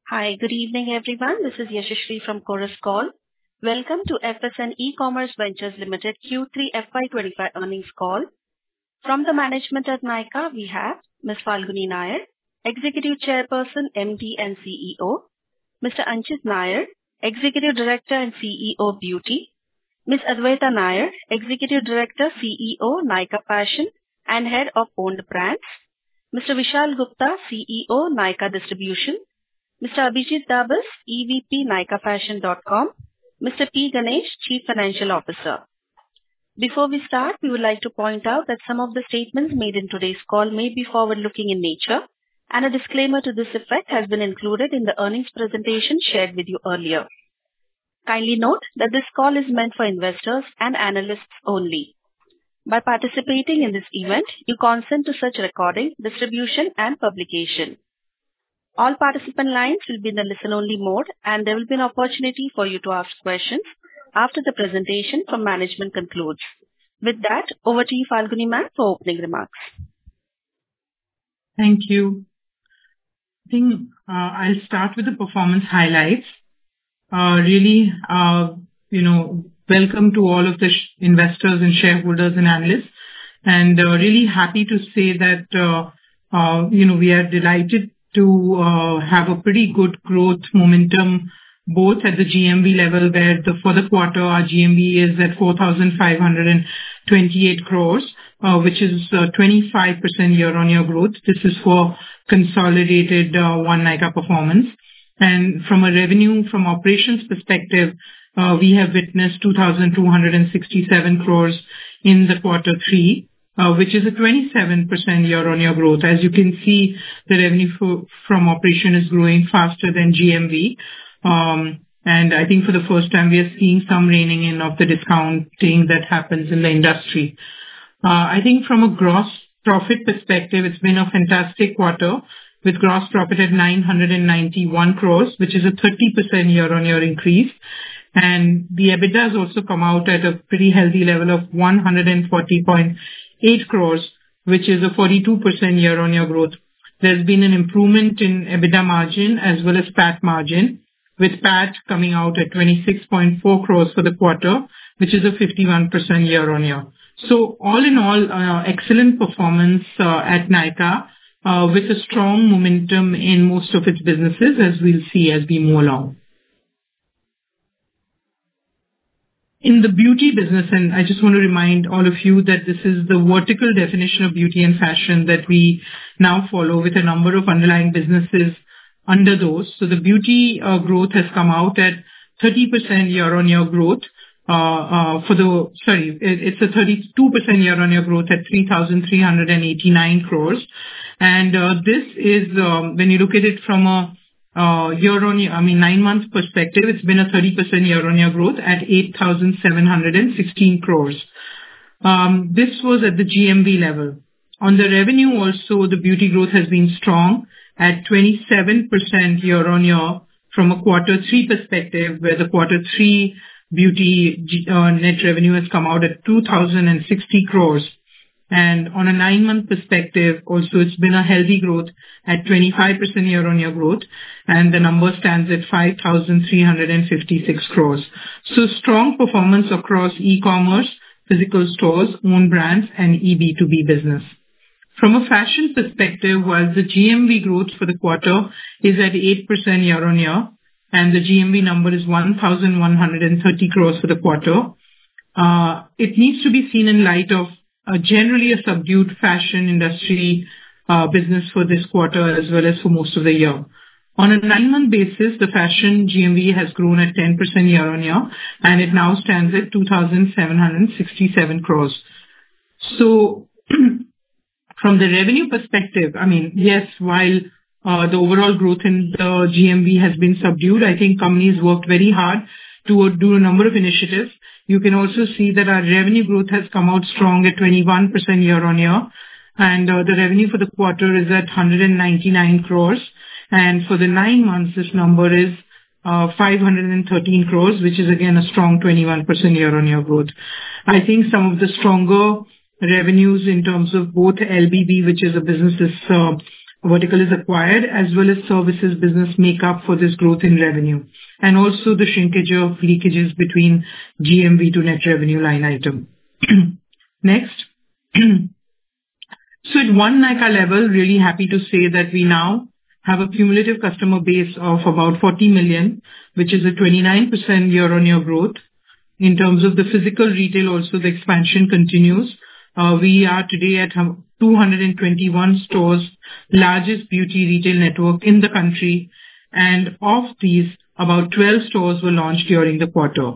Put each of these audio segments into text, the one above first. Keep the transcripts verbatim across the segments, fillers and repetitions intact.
Hi, good evening, everyone. This is Yashashri from Chorus Call. Welcome to F S N E-Commerce Ventures Limited Q three F Y twenty-five earnings call. From the management at Nykaa, we have Miz Falguni Nair, Executive Chairperson, M D and C E O, Mister Anchit Nair, Executive Director and C E O Beauty, Miz Adwaita Nair, Executive Director, C E O Nykaa Fashion and Head of Owned Brands, Mister Vishal Gupta, C E O Nykaa Distribution, Mister Abhijit Dabas, E V P Nykaa Fashion dot com, Mister P. Ganesh, Chief Financial Officer. Before we start, we would like to point out that some of the statements made in today's call may be forward-looking in nature, and a disclaimer to this effect has been included in the earnings presentation shared with you earlier. Kindly note that this call is meant for investors and analysts only. By participating in this event, you consent to such recording, distribution, and publication. All participant lines will be in the listen-only mode, and there will be an opportunity for you to ask questions after the presentation from management concludes. With that, over to you, Falguni ma'am, for opening remarks. Thank you. I think uh, I'll start with the performance highlights. Uh, really, uh, you know, welcome to all of the sh- investors and shareholders and analysts, and uh, really happy to say that, uh, uh, you know, we are delighted to uh, have a pretty good growth momentum both at the G M V level, where the, for the quarter our G M V is at four thousand five hundred twenty-eight crores, uh, which is uh, twenty-five percent year-on-year growth. This is for consolidated uh, One Nykaa performance. And from a revenue from operations perspective, uh, we have witnessed two thousand two hundred sixty-seven crores in the quarter three. Uh, which is a twenty-seven percent year-on-year growth. As you can see, the revenue for, from operation is growing faster than G M V. Um, and I think for the first time, we are seeing some reining in of the discounting that happens in the industry. Uh, I think from a gross profit perspective, it's been a fantastic quarter with gross profit at nine hundred ninety-one crores, which is a thirty percent year-on-year increase. And the EBITDA has also come out at a pretty healthy level of one hundred forty point eight crores, which is a forty-two percent year-on-year growth. There's been an improvement in EBITDA margin as well as P A T margin, with P A T coming out at twenty-six point four crores for the quarter, which is a fifty-one percent year-on-year. So all in all, uh, excellent performance uh, at Nykaa, uh, with a strong momentum in most of its businesses, as we'll see as we move along. In the beauty business, and I just want to remind all of you that this is the vertical definition of beauty and fashion that we now follow with a number of underlying businesses under those. So the beauty uh, growth has come out at thirty percent year-on-year growth. Uh, uh, for the, sorry, it, it's a thirty-two percent year-on-year growth at three thousand three hundred eighty-nine crores. And uh, this is, um, when you look at it from a Uh, year-on-year, I mean, nine-month perspective, it's been a thirty percent year-on-year growth at eight thousand seven hundred sixteen crores. Um, this was at the G M V level. On the revenue also, the beauty growth has been strong at twenty-seven percent year-on-year from a quarter three perspective, where the quarter three beauty uh, net revenue has come out at two thousand sixty crores. And on a nine-month perspective, also it's been a healthy growth at twenty-five percent year-on-year growth, and the number stands at five thousand three hundred fifty-six crores. So strong performance across e-commerce, physical stores, own brands, and e B two B business. From a fashion perspective, while the G M V growth for the quarter is at eight percent year-on-year, and the G M V number is one thousand one hundred thirty crores for the quarter, uh, it needs to be seen in light of Uh, generally a subdued fashion industry uh, business for this quarter as well as for most of the year. On a nine-month basis, the fashion G M V has grown at ten percent year-on-year, and it now stands at two thousand seven hundred sixty-seven crores. So from the revenue perspective, I mean, yes, while uh, the overall growth in the G M V has been subdued, I think companies worked very hard to do a number of initiatives. You can also see that our revenue growth has come out strong at twenty-one percent year-on-year, and uh, the revenue for the quarter is at one hundred ninety-nine crores, and for the nine months this number is uh, five hundred thirteen crores, which is again a strong twenty-one percent year-on-year growth. I think some of the stronger revenues in terms of both L B B, which is a business is uh, vertical is acquired, as well as services business make up for this growth in revenue, and also the shrinkage of leakages between G M V to net revenue line item. Next. So at one Nykaa level, really happy to say that we now have a cumulative customer base of about forty million, which is a twenty-nine percent year-on-year growth. In terms of the physical retail also, the expansion continues. Uh, we are today at two hundred twenty-one stores, largest beauty retail network in the country. And of these, about twelve stores were launched during the quarter.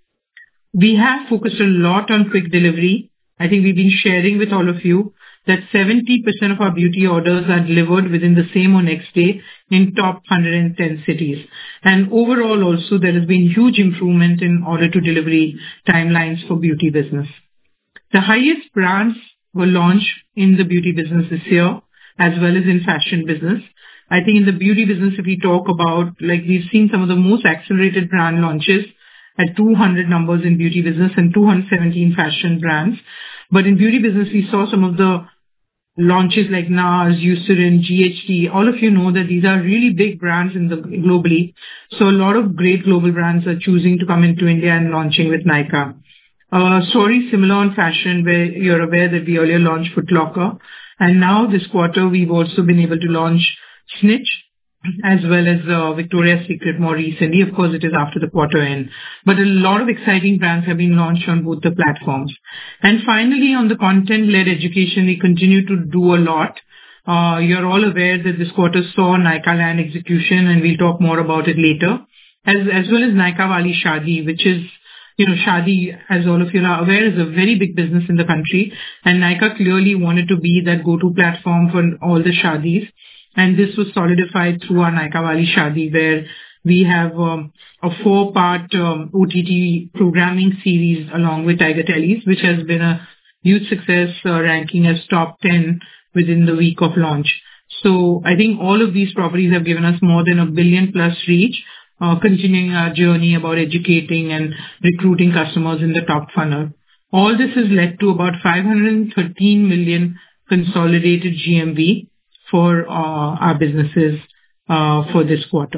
We have focused a lot on quick delivery. I think we've been sharing with all of you that seventy percent of our beauty orders are delivered within the same or next day in top one hundred ten cities. And overall also, there has been huge improvement in order to delivery timelines for beauty business. The highest brands were launched in the beauty business this year, as well as in fashion business. I think in the beauty business, if we talk about, like we've seen some of the most accelerated brand launches at two hundred numbers in beauty business and two hundred seventeen fashion brands. But in beauty business, we saw some of the launches like NARS, Eucerin, G H T. All of you know that these are really big brands in the globally. So a lot of great global brands are choosing to come into India and launching with Nykaa. Uh, story similar on fashion, where you're aware that we earlier launched Foot Locker. And now this quarter, we've also been able to launch Snitch, as well as uh, Victoria's Secret more recently. Of course, it is after the quarter end. But a lot of exciting brands have been launched on both the platforms. And finally, on the content-led education, we continue to do a lot. Uh, you're all aware that this quarter saw Nykaa Land execution, and we'll talk more about it later, as, as well as Nykaa Wali Shadi, which is, you know, Shadi, as all of you are aware, is a very big business in the country. And Nykaa clearly wanted to be that go-to platform for all the Shadis. And this was solidified through our Nykaa Wali Shadi, where we have um, a four-part um, O T T programming series along with Tiger Tellies, which has been a huge success, uh, ranking as top ten within the week of launch. So I think all of these properties have given us more than a billion plus reach, uh, continuing our journey about educating and recruiting customers in the top funnel. All this has led to about five hundred thirteen million consolidated G M V for uh, our businesses uh, for this quarter.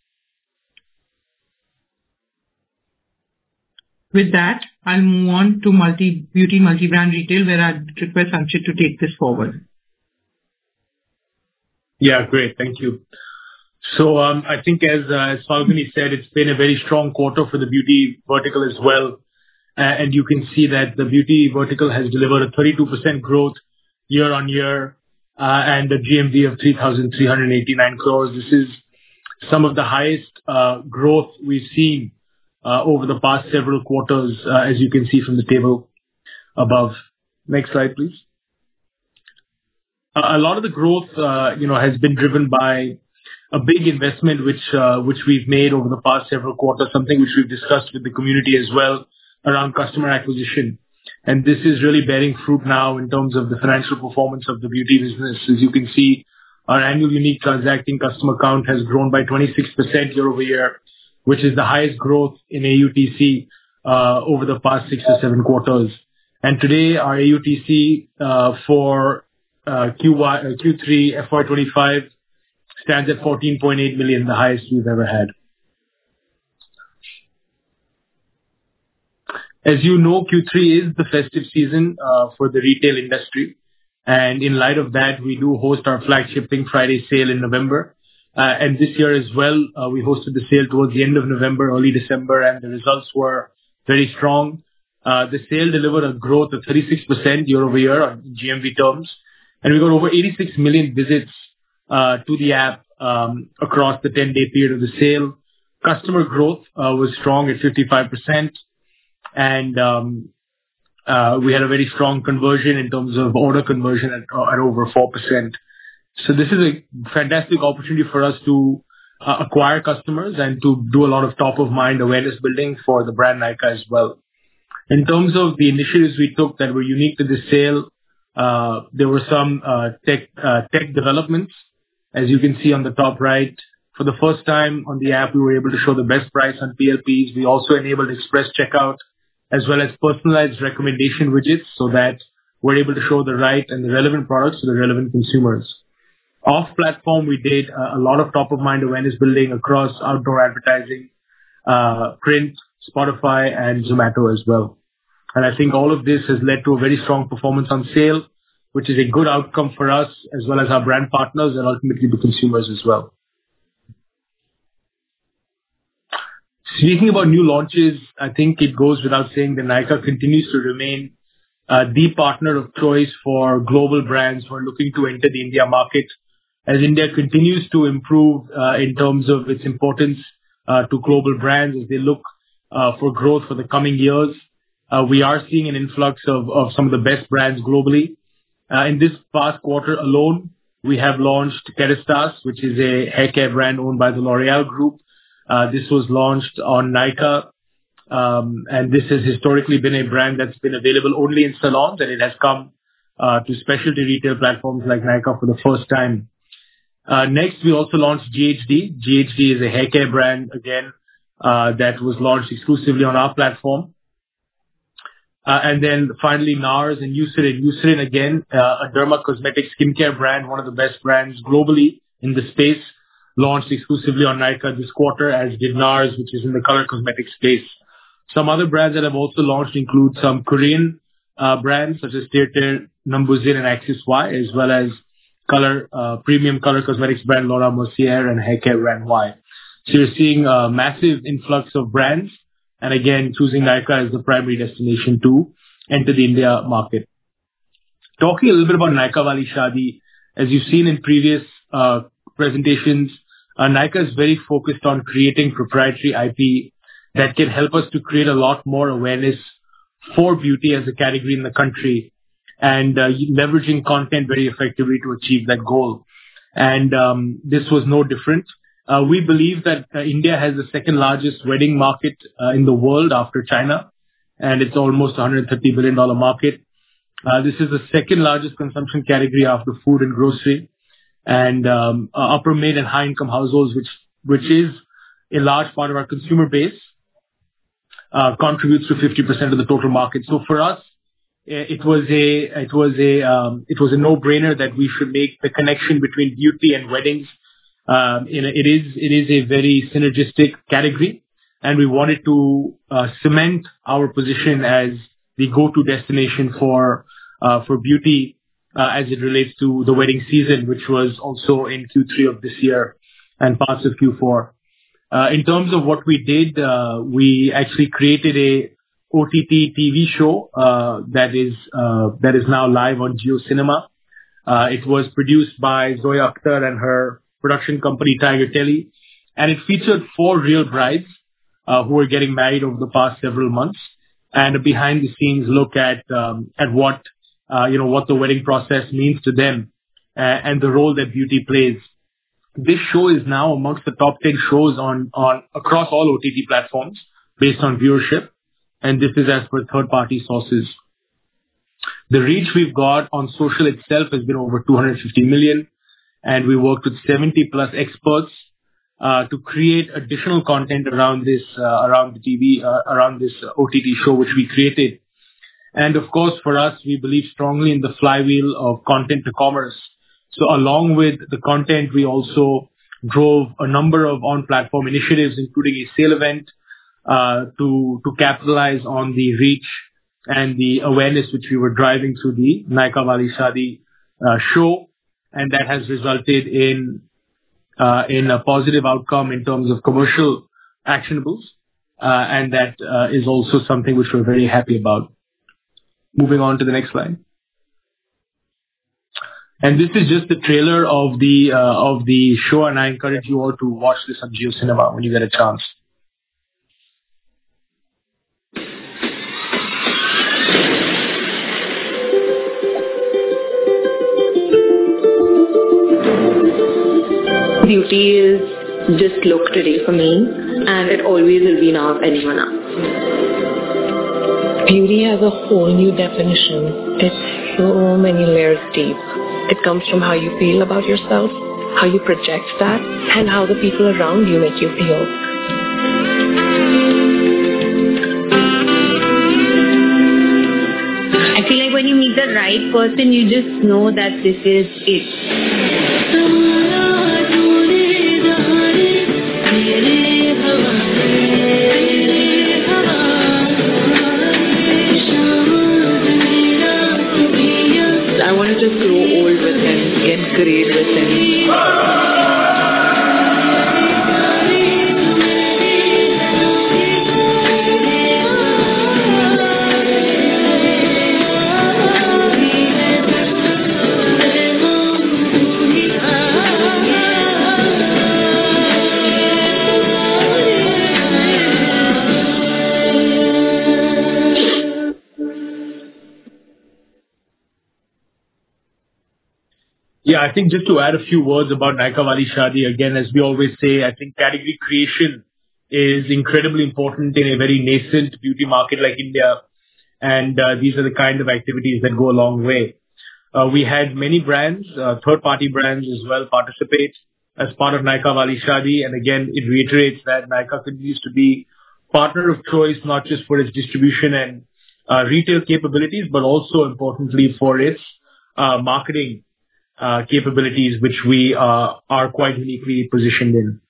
With that, I'll move on to multi beauty, multi-brand retail, where I'd request Anchit to take this forward. Yeah, great. Thank you. So um, I think as, uh, as Falguni said, it's been a very strong quarter for the beauty vertical as well. Uh, and you can see that the beauty vertical has delivered a thirty-two percent growth year on year, uh, and a G M V of three thousand three hundred eighty-nine crores. This is some of the highest uh, growth we've seen uh, over the past several quarters, uh, as you can see from the table above. Next slide, please. A lot of the growth, uh, you know, has been driven by a big investment which uh, which we've made over the past several quarters, something which we've discussed with the community as well around customer acquisition. And this is really bearing fruit now in terms of the financial performance of the beauty business. As you can see, our annual unique transacting customer count has grown by twenty-six percent year over year, which is the highest growth in A U T C uh, over the past six or seven quarters. And today, our A U T C uh, for Uh, Q Y, uh, Q three F Y twenty-five stands at fourteen point eight million, the highest we've ever had. As you know, Q three is the festive season uh, for the retail industry. And in light of that, we do host our flagship Pink Friday sale in November. Uh, and this year as well, uh, we hosted the sale towards the end of November, early December, and the results were very strong. Uh, the sale delivered a growth of thirty-six percent year over year on G M V terms. And we got over eighty-six million visits uh, to the app um, across the ten-day period of the sale. Customer growth uh, was strong at fifty-five percent. And um, uh, we had a very strong conversion in terms of order conversion at, uh, at over four percent. So this is a fantastic opportunity for us to uh, acquire customers and to do a lot of top-of-mind awareness building for the brand Nykaa as well. In terms of the initiatives we took that were unique to this sale, Uh, there were some uh, tech uh, tech developments. As you can see on the top right, for the first time on the app, we were able to show the best price on P L Ps. We also enabled express checkout as well as personalized recommendation widgets so that we're able to show the right and the relevant products to the relevant consumers. Off-platform, we did uh, a lot of top-of-mind awareness building across outdoor advertising, uh, print, Spotify, and Zomato as well. And I think all of this has led to a very strong performance on sale, which is a good outcome for us as well as our brand partners and ultimately the consumers as well. Speaking about new launches, I think it goes without saying that Nykaa continues to remain uh, the partner of choice for global brands who are looking to enter the India market. As India continues to improve uh, in terms of its importance uh, to global brands as they look uh, for growth for the coming years, uh, we are seeing an influx of, of some of the best brands globally. Uh, in this past quarter alone, we have launched Kérastase, which is a hair care brand owned by the L'Oréal Group. Uh, this was launched on Nykaa, um, and this has historically been a brand that's been available only in salons, and it has come uh, to specialty retail platforms like Nykaa for the first time. Uh, next, we also launched G H D. G H D is a hair care brand, again, uh, that was launched exclusively on our platform. Uh, and then finally, NARS and Eucerin. Eucerin, again, uh, a derma cosmetic skincare brand, one of the best brands globally in the space, launched exclusively on Nykaa this quarter, as did NARS, which is in the color cosmetic space. Some other brands that have also launched include some Korean uh, brands such as Tirtir, Numbuzin, and Axis Y, as well as color uh, premium color cosmetics brand Laura Mercier and hair care brand Y. So you're seeing a massive influx of brands, and again, choosing Nykaa as the primary destination to enter the India market. Talking a little bit about Nykaa Wali Shaadi, as you've seen in previous uh, presentations, uh, Nykaa is very focused on creating proprietary I P that can help us to create a lot more awareness for beauty as a category in the country, and uh, leveraging content very effectively to achieve that goal. And um, this was no different. Uh, we believe that uh, India has the second largest wedding market uh, in the world after China, and it's almost one hundred thirty billion dollars market. Uh, this is the second largest consumption category after food and grocery, and um, uh, upper mid and high income households, which which is a large part of our consumer base, uh, contributes to fifty percent of the total market. So for us, it was a it was a um, it was a no-brainer that we should make the connection between beauty and weddings. Um, you know, it is it is a very synergistic category, and we wanted to uh, cement our position as the go-to destination for uh, for beauty uh, as it relates to the wedding season, which was also in Q three of this year and parts of Q four. Uh, in terms of what we did, uh, we actually created a O T T T V show uh, that is uh, that is now live on Jio Cinema. Uh, it was produced by Zoya Akhtar and her production company Tiger Telly, and it featured four real brides uh, who were getting married over the past several months, and a behind the scenes look at um, at what uh, you know what the wedding process means to them uh, and the role that beauty plays. This show is now amongst the top ten shows on on across all O T T platforms based on viewership, and this is as per third party sources. The reach we've got on social itself has been over two hundred fifty million. And we worked with seventy plus experts uh, to create additional content around this, uh, around the T V, uh, around this O T T show which we created. And of course, for us, we believe strongly in the flywheel of content to commerce. So along with the content, we also drove a number of on-platform initiatives, including a sale event uh, to to capitalize on the reach and the awareness which we were driving through the Nykaa Wali Shaadi uh, show. And that has resulted in uh, in a positive outcome in terms of commercial actionables, uh, and that uh, is also something which we're very happy about. Moving on to the next slide. And this is just the trailer of the uh, of the show, and I encourage you all to watch this on Jio Cinema when you get a chance. Beauty is just look today for me, and it always will be now of anyone else. Beauty has a whole new definition. It's so many layers deep. It comes from how you feel about yourself, how you project that, and how the people around you make you feel. I feel like when you meet the right person, you just know that this is it. Yeah, I think just to add a few words about Nykaa Wali Shaadi, again, as we always say, I think category creation is incredibly important in a very nascent beauty market like India. And uh, these are the kind of activities that go a long way. Uh, we had many brands, uh, third-party brands as well, participate as part of Nykaa Wali Shaadi. And again, it reiterates that Nykaa continues to be partner of choice, not just for its distribution and uh, retail capabilities, but also importantly for its uh, marketing uh, capabilities, which we uh, are quite uniquely positioned in.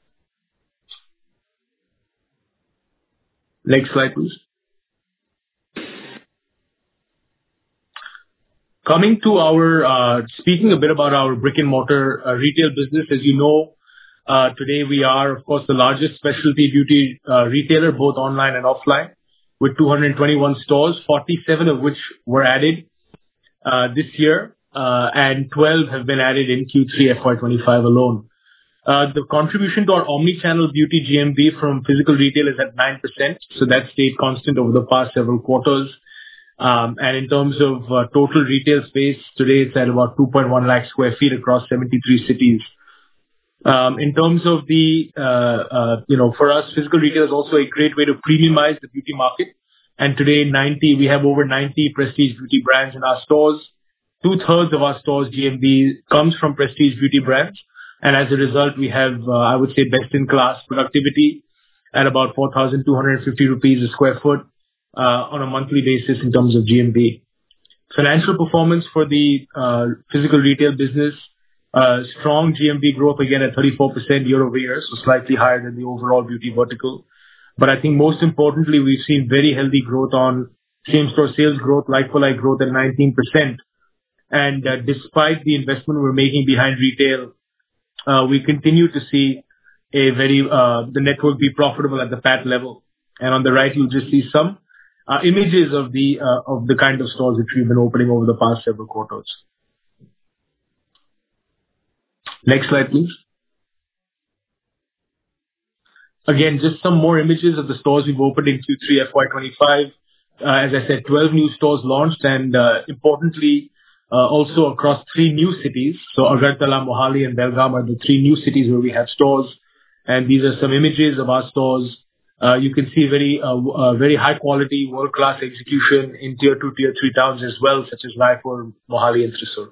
Next slide, please. Coming to our, uh, speaking a bit about our brick and mortar uh, retail business, as you know, uh, today we are, of course, the largest specialty beauty uh, retailer, both online and offline, with two hundred twenty-one stores, forty-seven of which were added uh, this year, uh, and twelve have been added in Q three F Y twenty-five alone. Uh, the contribution to our omni-channel beauty G M V from physical retail is at nine percent, so that stayed constant over the past several quarters. Um, and in terms of uh, total retail space, today it's at about two point one lakh square feet across seventy-three cities. Um, in terms of the, uh, uh, you know, for us, physical retail is also a great way to premiumize the beauty market. And today, ninety, we have over ninety prestige beauty brands in our stores. Two thirds of our stores G M V comes from prestige beauty brands. And as a result, we have, uh, I would say, best in class productivity at about four thousand two hundred fifty rupees a square foot. Uh, on a monthly basis in terms of G M V. Financial performance for the uh, physical retail business, uh, strong G M V growth again at thirty-four percent year over year, so slightly higher than the overall beauty vertical. But I think most importantly, we've seen very healthy growth on same-store sales growth, like-for-like growth at nineteen percent. And uh, despite the investment we're making behind retail, uh, we continue to see a very uh, the network be profitable at the P A T level. And on the right, you'll just see some Uh, images of the uh, of the kind of stores which we've been opening over the past several quarters. Next slide, please. Again, just some more images of the stores we've opened in Q three F Y twenty-five. Uh, as I said, twelve new stores launched, and uh, importantly, uh, also across three new cities. So Agartala, Mohali, and Belgaum are the three new cities where we have stores. And these are some images of our stores. Uh, you can see very, uh, uh, very high quality, world-class execution in tier two, tier three towns as well, such as Raipur, Mohali, and Thrissur.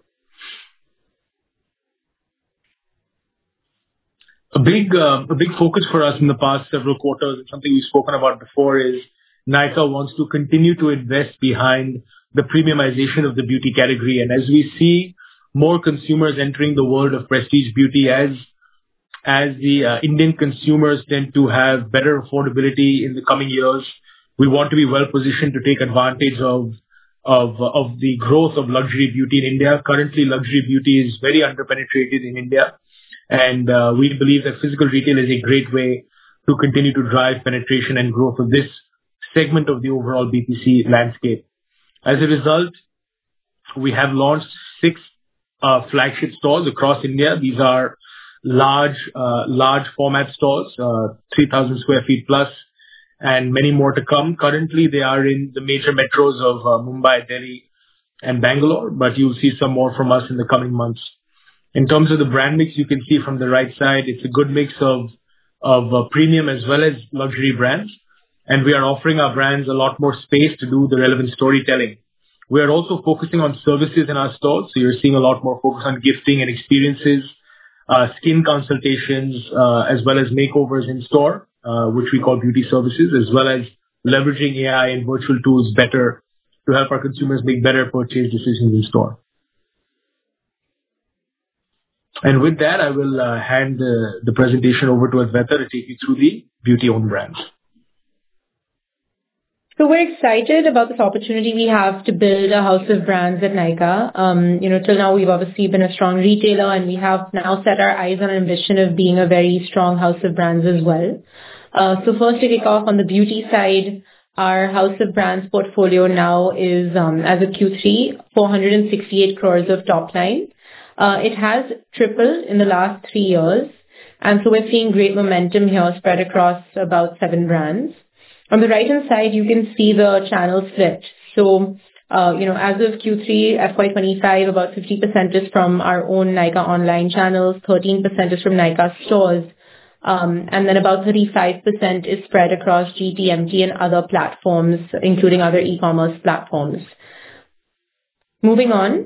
A big, uh, a big focus for us in the past several quarters, and something we've spoken about before, is Nykaa wants to continue to invest behind the premiumization of the beauty category. And as we see more consumers entering the world of prestige beauty, as As the uh, Indian consumers tend to have better affordability in the coming years, we want to be well positioned to take advantage of of of the growth of luxury beauty in India. Currently, luxury beauty is very underpenetrated in India, and uh, we believe that physical retail is a great way to continue to drive penetration and growth of this segment of the overall B P C landscape. As a result, we have launched six uh, flagship stores across India. These are large, uh, large format stores, uh, three thousand square feet plus, and many more to come. Currently, they are in the major metros of uh, Mumbai, Delhi, and Bangalore, but you'll see some more from us in the coming months. In terms of the brand mix, you can see from the right side, it's a good mix of, of uh, premium as well as luxury brands. And we are offering our brands a lot more space to do the relevant storytelling. We are also focusing on services in our stores. So you're seeing a lot more focus on gifting and experiences. Uh, skin consultations, uh, as well as makeovers in store, uh, which we call beauty services, as well as leveraging A I and virtual tools better to help our consumers make better purchase decisions in store. And with that, I will uh, hand uh, the presentation over to Adwaita to take you through the beauty-owned brands. So we're excited about this opportunity we have to build a house of brands at Nykaa. Um, you know, till now we've obviously been a strong retailer, and we have now set our eyes on an ambition of being a very strong house of brands as well. Uh, so first to kick off on the beauty side, our house of brands portfolio now is, um, as of Q three, four hundred sixty-eight crores of top line. Uh, it has tripled in the last three years. And so we're seeing great momentum here spread across about seven brands. On the right-hand side, you can see the channel split. So Uh, you know, as of Q three F Y twenty-five, about fifty percent is from our own Nykaa online channels, thirteen percent is from Nykaa stores, um, and then about thirty-five percent is spread across G T, M T and other platforms, including other e-commerce platforms. Moving on,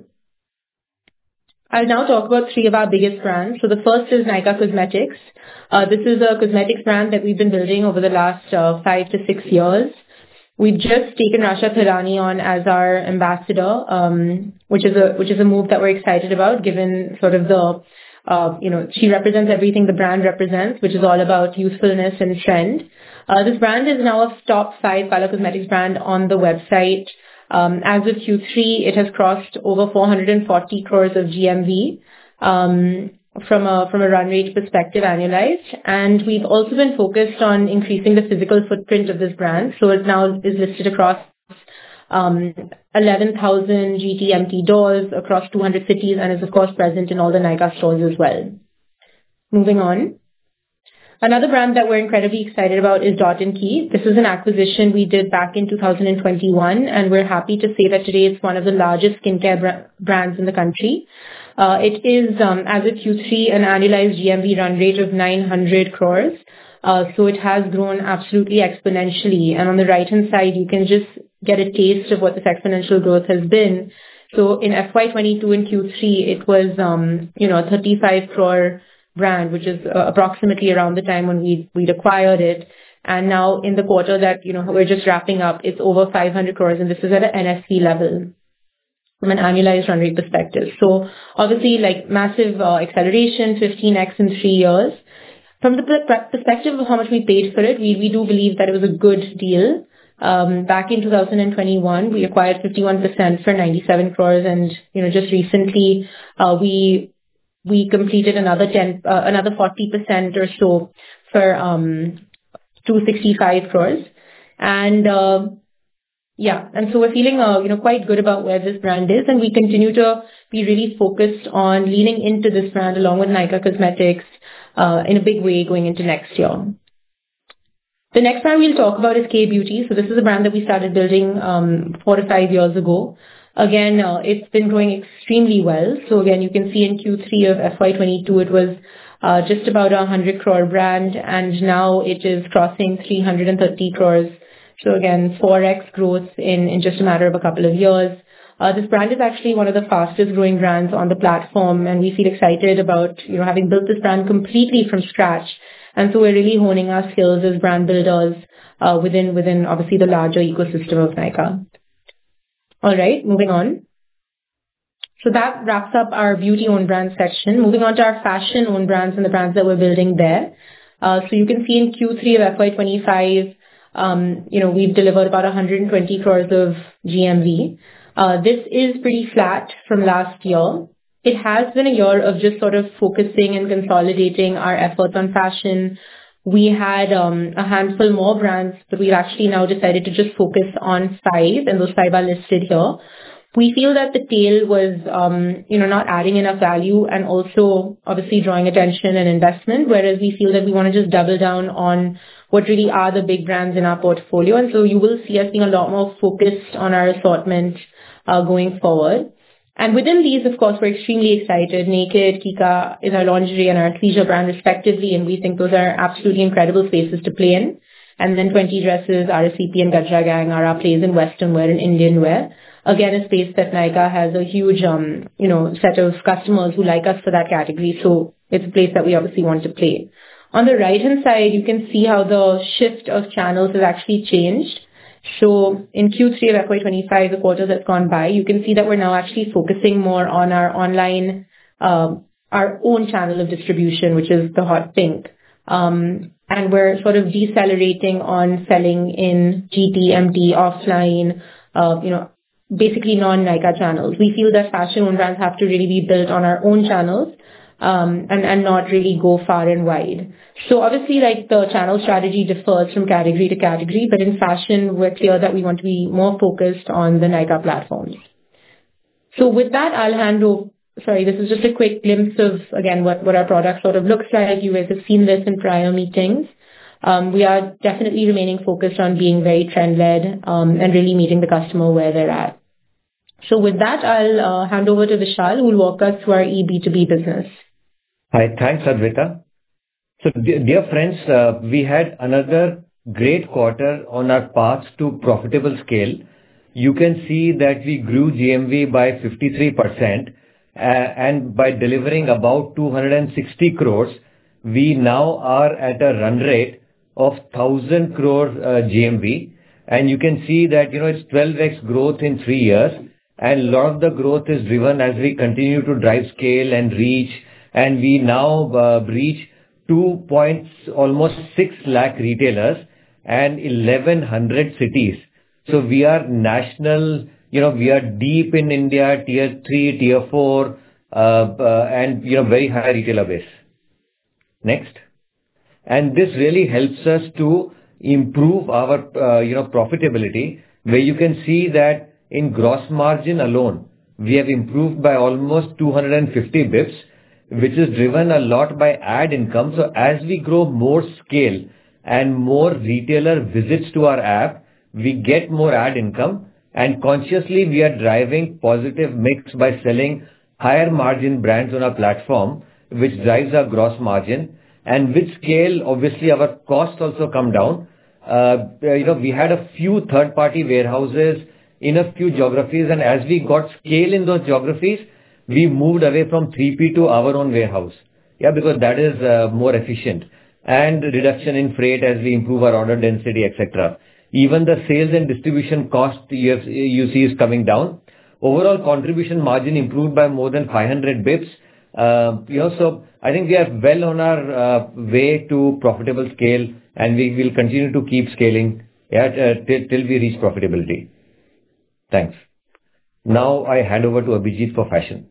I'll now talk about three of our biggest brands. So the first is Nykaa Cosmetics. Uh, this is a cosmetics brand that we've been building over the last uh, five to six years. We've just taken Rasha Thirani on as our ambassador, um, which is a which is a move that we're excited about, given sort of the, uh, you know, she represents everything the brand represents, which is all about youthfulness and trend. Uh, this brand is now a top five color cosmetics brand on the website. Um, as of Q three, it has crossed over four hundred forty crores of G M V. Um, from a from a run rate perspective annualized, and we've also been focused on increasing the physical footprint of this brand. So it now is listed across um, eleven thousand G T M T doors across two hundred cities, and is of course present in all the Nykaa stores as well. Moving on. Another brand that we're incredibly excited about is Dot and Key. This is an acquisition we did back in two thousand twenty-one, and we're happy to say that today it's one of the largest skincare bra- brands in the country. Uh, it is, um, as of Q three, an annualized G M V run rate of nine hundred crores. Uh, so it has grown absolutely exponentially. And on the right-hand side, you can just get a taste of what this exponential growth has been. So in F Y twenty-two and Q three, it was, um, you know, a thirty-five crore brand, which is uh, approximately around the time when we we'd acquired it. And now in the quarter that, you know, we're just wrapping up, it's over five hundred crores, and this is at an N S V level from an annualized run rate perspective. So obviously, like, massive uh, acceleration, fifteen x in three years. From the perspective of how much we paid for it, we, we do believe that it was a good deal. Um, back in two thousand twenty-one, we acquired fifty-one percent for ninety-seven crores, and, you know, just recently, uh, we we completed another ten, uh, another forty percent or so for um, two hundred sixty-five crores. And uh, yeah, and so we're feeling, uh, you know, quite good about where this brand is, and we continue to be really focused on leaning into this brand along with Nykaa Cosmetics uh, in a big way going into next year. The next brand we'll talk about is Kay Beauty. So this is a brand that we started building um, four to five years ago. Again, uh, it's been growing extremely well. So again, you can see in Q three of F Y twenty-two, it was uh, just about a one hundred crore brand, and now it is crossing three hundred thirty crores. So again, four x growth in, in just a matter of a couple of years. Uh, this brand is actually one of the fastest growing brands on the platform, and we feel excited about, you know, having built this brand completely from scratch. And so we're really honing our skills as brand builders uh, within, within obviously the larger ecosystem of Nykaa. All right, moving on. So that wraps up our beauty own brand section. Moving on to our fashion own brands and the brands that we're building there. Uh, so you can see in Q three of F Y twenty-five, um, you know, we've delivered about one hundred twenty crores of G M V. Uh, this is pretty flat from last year. It has been a year of just sort of focusing and consolidating our efforts on fashion. We had um, a handful more brands, but we've actually now decided to just focus on five, and those five are listed here. We feel that the tail was, um, you know, not adding enough value, and also obviously drawing attention and investment, whereas we feel that we want to just double down on what really are the big brands in our portfolio. And so you will see us being a lot more focused on our assortment uh, going forward. And within these, of course, we're extremely excited. Naked, Kika is our lingerie and our athleisure brand respectively, and we think those are absolutely incredible spaces to play in. And then twenty Dresses, R S C P and Gajra Gang are our plays in Western wear and Indian wear. Again, a space that Nykaa has a huge, um, you know, set of customers who like us for that category. So it's a place that we obviously want to play. On the right-hand side, you can see how the shift of channels has actually changed. So in Q three of F Y twenty-five, the quarter that's gone by, you can see that we're now actually focusing more on our online, uh, our own channel of distribution, which is the hot pink. Um, and we're sort of decelerating on selling in G T, M T, offline, uh, you know, basically non-Nykaa channels. We feel that fashion-owned brands have to really be built on our own channels, um, and, and not really go far and wide. So obviously, like, the channel strategy differs from category to category, but in fashion, we're clear that we want to be more focused on the Nykaa platforms. So with that, I'll hand over. Sorry, this is just a quick glimpse of, again, what, what our product sort of looks like. You guys have seen this in prior meetings. Um, we are definitely remaining focused on being very trend-led um, and really meeting the customer where they're at. So with that, I'll uh, hand over to Vishal, who will walk us through our e B two B business. Hi, thanks, Adwaita. So, dear, dear friends, uh, we had another great quarter on our path to profitable scale. You can see that we grew G M V by fifty-three percent, uh, and by delivering about two hundred sixty crores, we now are at a run rate of one thousand crore uh, G M V. And you can see that, you know, it's twelve x growth in three years. And a lot of the growth is driven as we continue to drive scale and reach. And we now uh, reach two point almost six lakh retailers and eleven hundred cities. So we are national, you know, we are deep in India, tier three, tier four, uh, uh, and, you know, very high retailer base. Next. And this really helps us to improve our, uh, you know, profitability, where you can see that in gross margin alone, we have improved by almost two hundred fifty bips, which is driven a lot by ad income. So as we grow more scale and more retailer visits to our app, we get more ad income, and consciously we are driving positive mix by selling higher margin brands on our platform, which drives our gross margin. And with scale, obviously our costs also come down. Uh, you know, we had a few third party warehouses in a few geographies, and as we got scale in those geographies, we moved away from three P to our own warehouse. Yeah, because that is uh, more efficient, and reduction in freight as we improve our order density, et cetera. Even the sales and distribution cost you, have, you see is coming down. Overall contribution margin improved by more than five hundred bips. Uh, you know, so I think we are well on our uh, way to profitable scale, and we will continue to keep scaling, yeah, uh, till, till we reach profitability. Thanks. Now I hand over to Abhijit for fashion.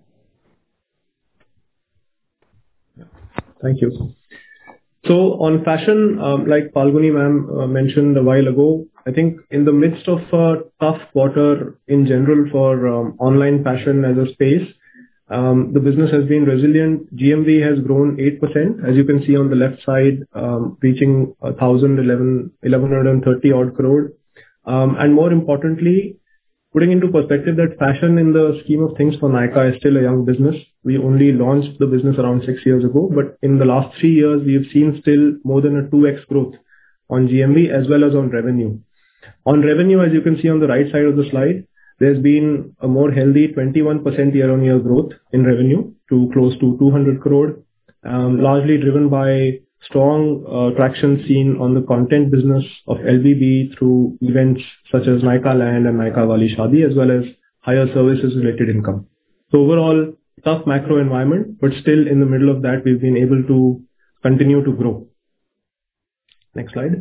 Thank you. So on fashion, um, like Falguni ma'am uh, mentioned a while ago, I think in the midst of a tough quarter in general for um, online fashion as a space, um, the business has been resilient. G M V has grown eight percent, as you can see on the left side, um, reaching one thousand eleven, eleven thirty odd crore. Um, and more importantly, putting into perspective that fashion in the scheme of things for Nykaa is still a young business. We only launched the business around six years ago, but in the last three years, we have seen still more than a two x growth on G M V as well as on revenue. On revenue, as you can see on the right side of the slide, there's been a more healthy twenty-one percent year-on-year growth in revenue to close to two hundred crore, um, largely driven by strong uh, traction seen on the content business of L B B through events such as Nykaa Land and Nykaa Wali Shadi, as well as higher services related income. So overall, tough macro environment, but still in the middle of that, we've been able to continue to grow. Next slide.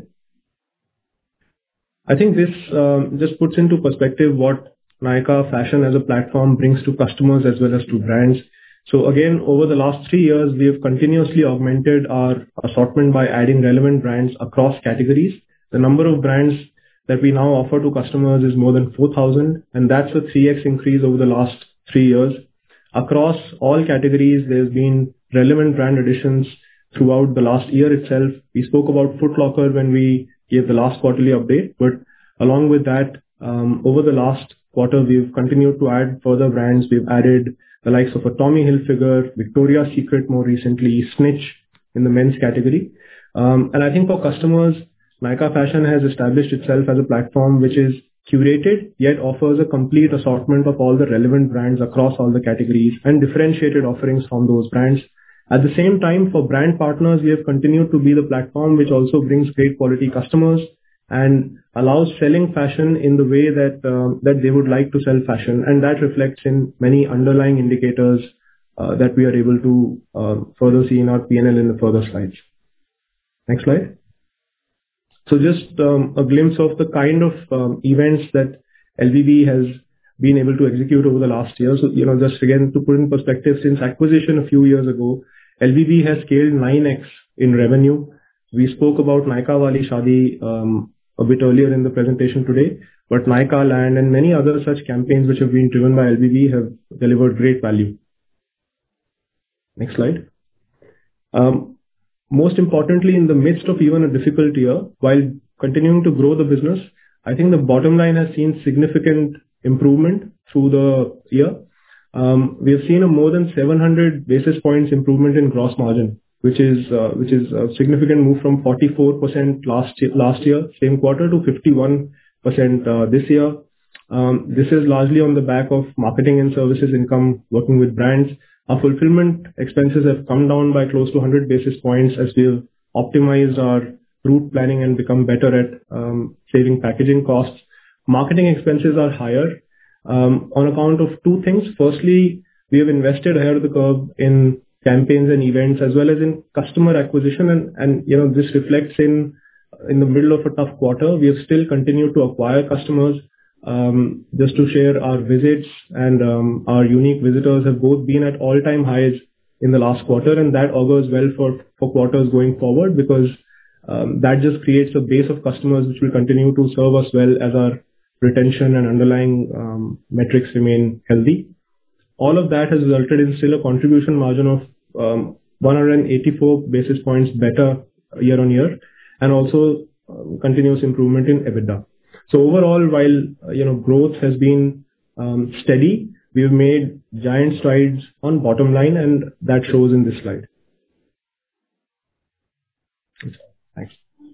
I think this um, just puts into perspective what Nykaa Fashion as a platform brings to customers as well as to brands. So again, over the last three years, we have continuously augmented our assortment by adding relevant brands across categories. The number of brands that we now offer to customers is more than four thousand, and that's a three x increase over the last three years. Across all categories, there's been relevant brand additions throughout the last year itself. We spoke about Foot Locker when we gave the last quarterly update, but along with that, um, over the last quarter, we've continued to add further brands. We've added the likes of a Tommy Hilfiger, Victoria's Secret more recently, Snitch in the men's category. Um, and I think for customers, Nykaa Fashion has established itself as a platform which is curated, yet offers a complete assortment of all the relevant brands across all the categories and differentiated offerings from those brands. At the same time, for brand partners, we have continued to be the platform which also brings great quality customers and allows selling fashion in the way that uh, that they would like to sell fashion, and that reflects in many underlying indicators uh, that we are able to uh, further see in our P and L in the further slides. Next slide. So just um, a glimpse of the kind of um, events that L B B has been able to execute over the last year. So, you know, just again to put in perspective, since acquisition a few years ago, L B B has scaled nine x in revenue. We spoke about Nykaa Wali Shadi um, a bit earlier in the presentation today, but Nykaa Land and many other such campaigns which have been driven by L B B have delivered great value. Next slide. Um, most importantly, in the midst of even a difficult year, while continuing to grow the business, I think the bottom line has seen significant improvement through the year. Um, we have seen a more than seven hundred basis points improvement in gross margin, which is uh, which is a significant move from forty-four percent last year, last year same quarter, to fifty-one percent uh, this year. Um, this is largely on the back of marketing and services income working with brands. Our fulfillment expenses have come down by close to one hundred basis points as we have optimized our route planning and become better at um, saving packaging costs. Marketing expenses are higher um, on account of two things. Firstly, we have invested ahead of the curve in campaigns and events as well as in customer acquisition, and, and you know this reflects in in the middle of a tough quarter. We have still continued to acquire customers. Um, just to share, our visits and um, our unique visitors have both been at all-time highs in the last quarter, and that augurs well for, for quarters going forward, because um, that just creates a base of customers which will continue to serve us well as our retention and underlying um, metrics remain healthy. All of that has resulted in still a contribution margin of um, one hundred eighty-four basis points better year on year, and also um, continuous improvement in EBITDA. So overall, while uh, you know growth has been um, steady, we have made giant strides on bottom line, and that shows in this slide. Thanks.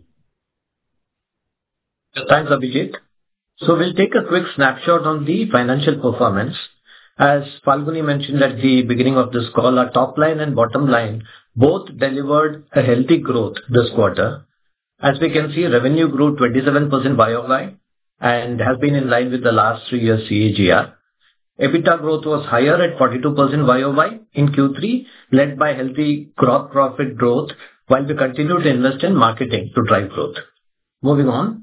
Thanks, Abhijit. So we'll take a quick snapshot on the financial performance. As Falguni mentioned at the beginning of this call, our top line and bottom line both delivered a healthy growth this quarter. As we can see, revenue grew twenty-seven percent Y O Y and has been in line with the last three years C A G R. EBITDA growth was higher at forty-two percent Y O Y in Q three, led by healthy gross profit growth, while we continue to invest in marketing to drive growth. Moving on.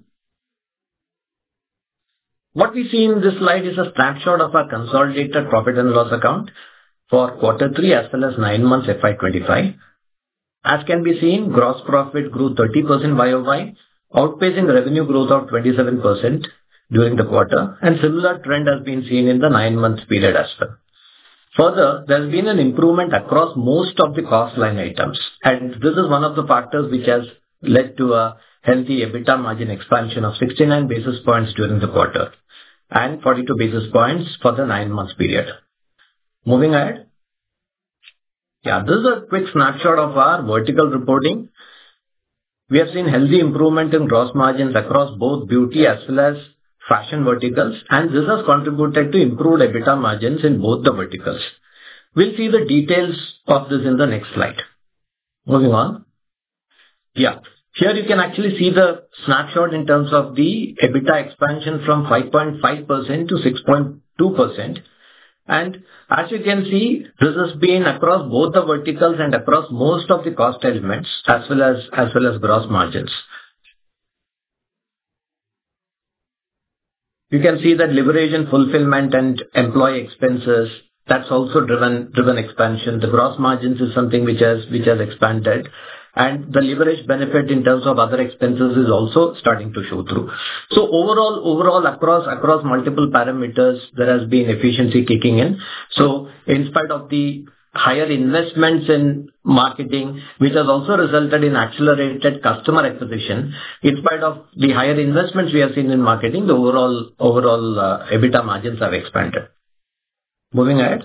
What we see in this slide is a snapshot of our consolidated profit and loss account for quarter three as well as nine months F Y twenty-five. As can be seen, gross profit grew thirty percent Y O Y, outpacing revenue growth of twenty-seven percent during the quarter, and similar trend has been seen in the nine-month period as well. Further, there has been an improvement across most of the cost line items, and this is one of the factors which has led to a healthy EBITDA margin expansion of sixty-nine basis points during the quarter and forty-two basis points for the nine-month period. Moving ahead. Yeah, this is a quick snapshot of our vertical reporting. We have seen healthy improvement in gross margins across both beauty as well as fashion verticals, and this has contributed to improved EBITDA margins in both the verticals. We'll see the details of this in the next slide. Moving on. Yeah, here you can actually see the snapshot in terms of the EBITDA expansion from five point five percent to six point two percent. And as you can see, this has been across both the verticals and across most of the cost elements as well as as well as gross margins. You can see that leverage in fulfillment and employee expenses, that's also driven driven expansion. The gross margins is something which has which has expanded. And the leverage benefit in terms of other expenses is also starting to show through. So overall, overall across across multiple parameters, there has been efficiency kicking in. So in spite of the higher investments in marketing, which has also resulted in accelerated customer acquisition, in spite of the higher investments we have seen in marketing, the overall overall uh, EBITDA margins have expanded. Moving ahead.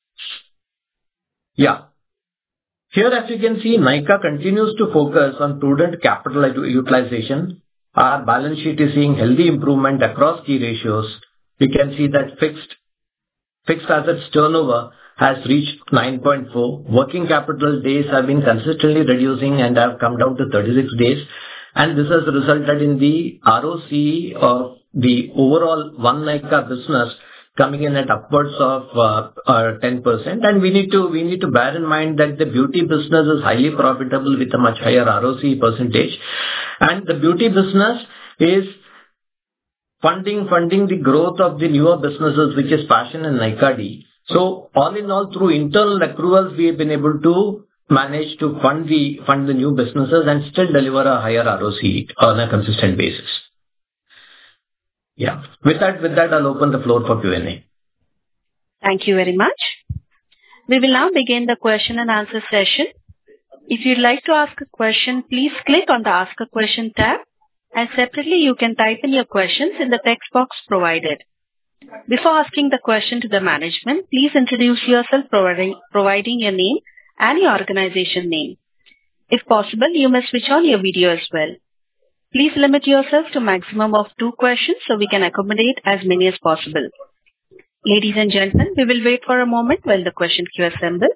Yeah. Here, as you can see, Nykaa continues to focus on prudent capital utilization. Our balance sheet is seeing healthy improvement across key ratios. We can see that fixed fixed assets turnover has reached nine point four. Working capital days have been consistently reducing and have come down to thirty-six days. And this has resulted in the R O C E of the overall One Nykaa business coming in at upwards of uh, uh, ten percent. And we need to we need to bear in mind that the beauty business is highly profitable with a much higher R O C E percentage. And the beauty business is funding funding the growth of the newer businesses, which is fashion and Nykaa D. So all in all, through internal accruals, we have been able to manage to fund the fund the new businesses and still deliver a higher R O C E on a consistent basis. Yeah. With that, with that, I'll open the floor for Q and A. Thank you very much. We will now begin the question and answer session. If you'd like to ask a question, please click on the Ask a Question tab, and separately you can type in your questions in the text box provided. Before asking the question to the management, please introduce yourself, providing, providing your name and your organization name. If possible, you may switch on your video as well. Please limit yourself to maximum of two questions so we can accommodate as many as possible. Ladies and gentlemen, we will wait for a moment while the question queue assembles.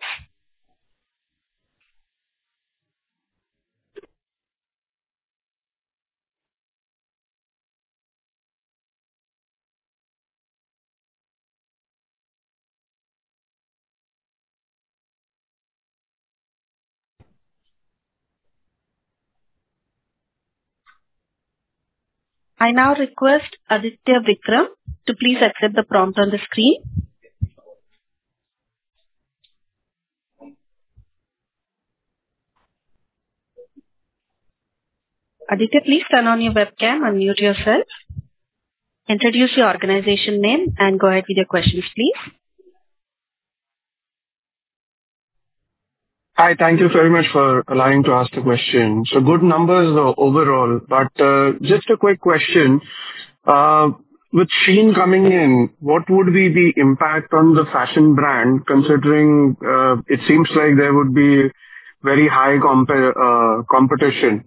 I now request Aditya Vikram to please accept the prompt on the screen. Aditya, please turn on your webcam, unmute yourself, introduce your organization name, and go ahead with your questions, please. Hi, thank you very much for allowing to ask the question. So good numbers uh, overall, but uh, just a quick question. Uh, with Shein coming in, what would be the impact on the fashion brand, considering uh, it seems like there would be very high comp- uh, competition?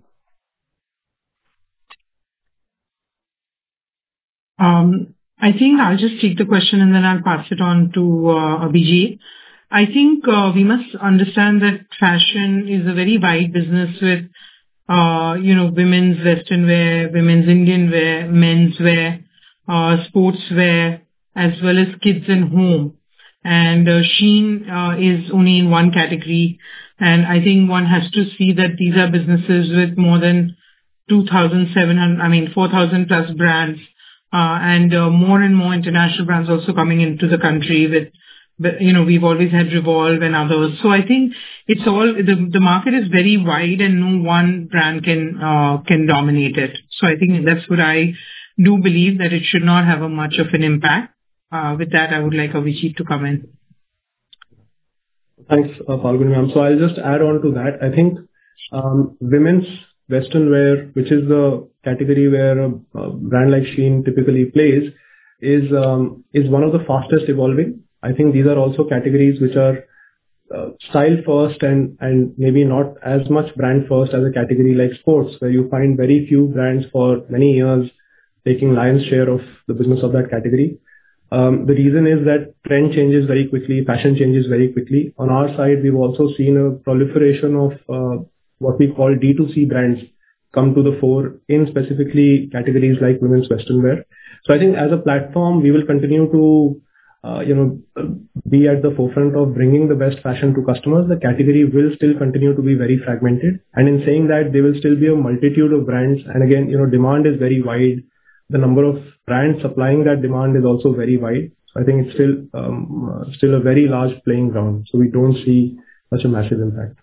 Um, I think I'll just take the question and then I'll pass it on to uh, Abhijit. I think uh, we must understand that fashion is a very wide business with, uh, you know, women's western wear, women's Indian wear, men's wear, uh, sports wear, as well as kids and home. And uh, Shein uh, is only in one category. And I think one has to see that these are businesses with more than two thousand seven hundred, I mean, four thousand plus brands, uh, and uh, more and more international brands also coming into the country with, but, you know, we've always had Revolve and others. So I think it's all, the, the market is very wide and no one brand can, uh, can dominate it. So I think that's what I do believe, that it should not have a much of an impact. Uh, with that, I would like Abhijit to come in. Thanks, uh, Falguni ma'am. So I'll just add on to that. I think, um, women's western wear, which is the category where a, a brand like Shein typically plays, is, um, is one of the fastest evolving. I think these are also categories which are uh, style first and, and maybe not as much brand first as a category like sports, where you find very few brands for many years taking lion's share of the business of that category. Um, the reason is that trend changes very quickly, fashion changes very quickly. On our side, we've also seen a proliferation of uh, what we call D two C brands come to the fore in specifically categories like women's western wear. So I think as a platform, we will continue to Uh, you know, be at the forefront of bringing the best fashion to customers. The category will still continue to be very fragmented. And in saying that, there will still be a multitude of brands. And again, you know, demand is very wide. The number of brands supplying that demand is also very wide. So I think it's still, um, uh, still a very large playing ground. So we don't see such a massive impact.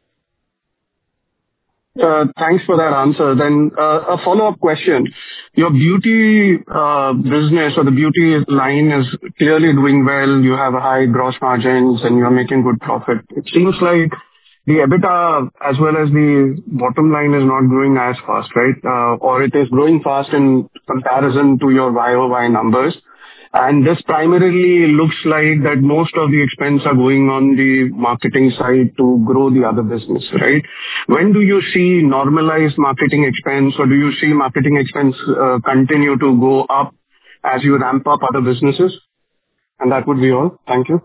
Uh, thanks for that answer. Then uh, a follow-up question. Your beauty uh, business or the beauty line is clearly doing well. You have a high gross margins and you're making good profit. It seems like the EBITDA as well as the bottom line is not growing as fast, right? Uh, or it is growing fast in comparison to your Y O Y numbers. And this primarily looks like that most of the expense are going on the marketing side to grow the other business, right? When do you see normalized marketing expense, or do you see marketing expense uh, continue to go up as you ramp up other businesses? And that would be all. Thank you.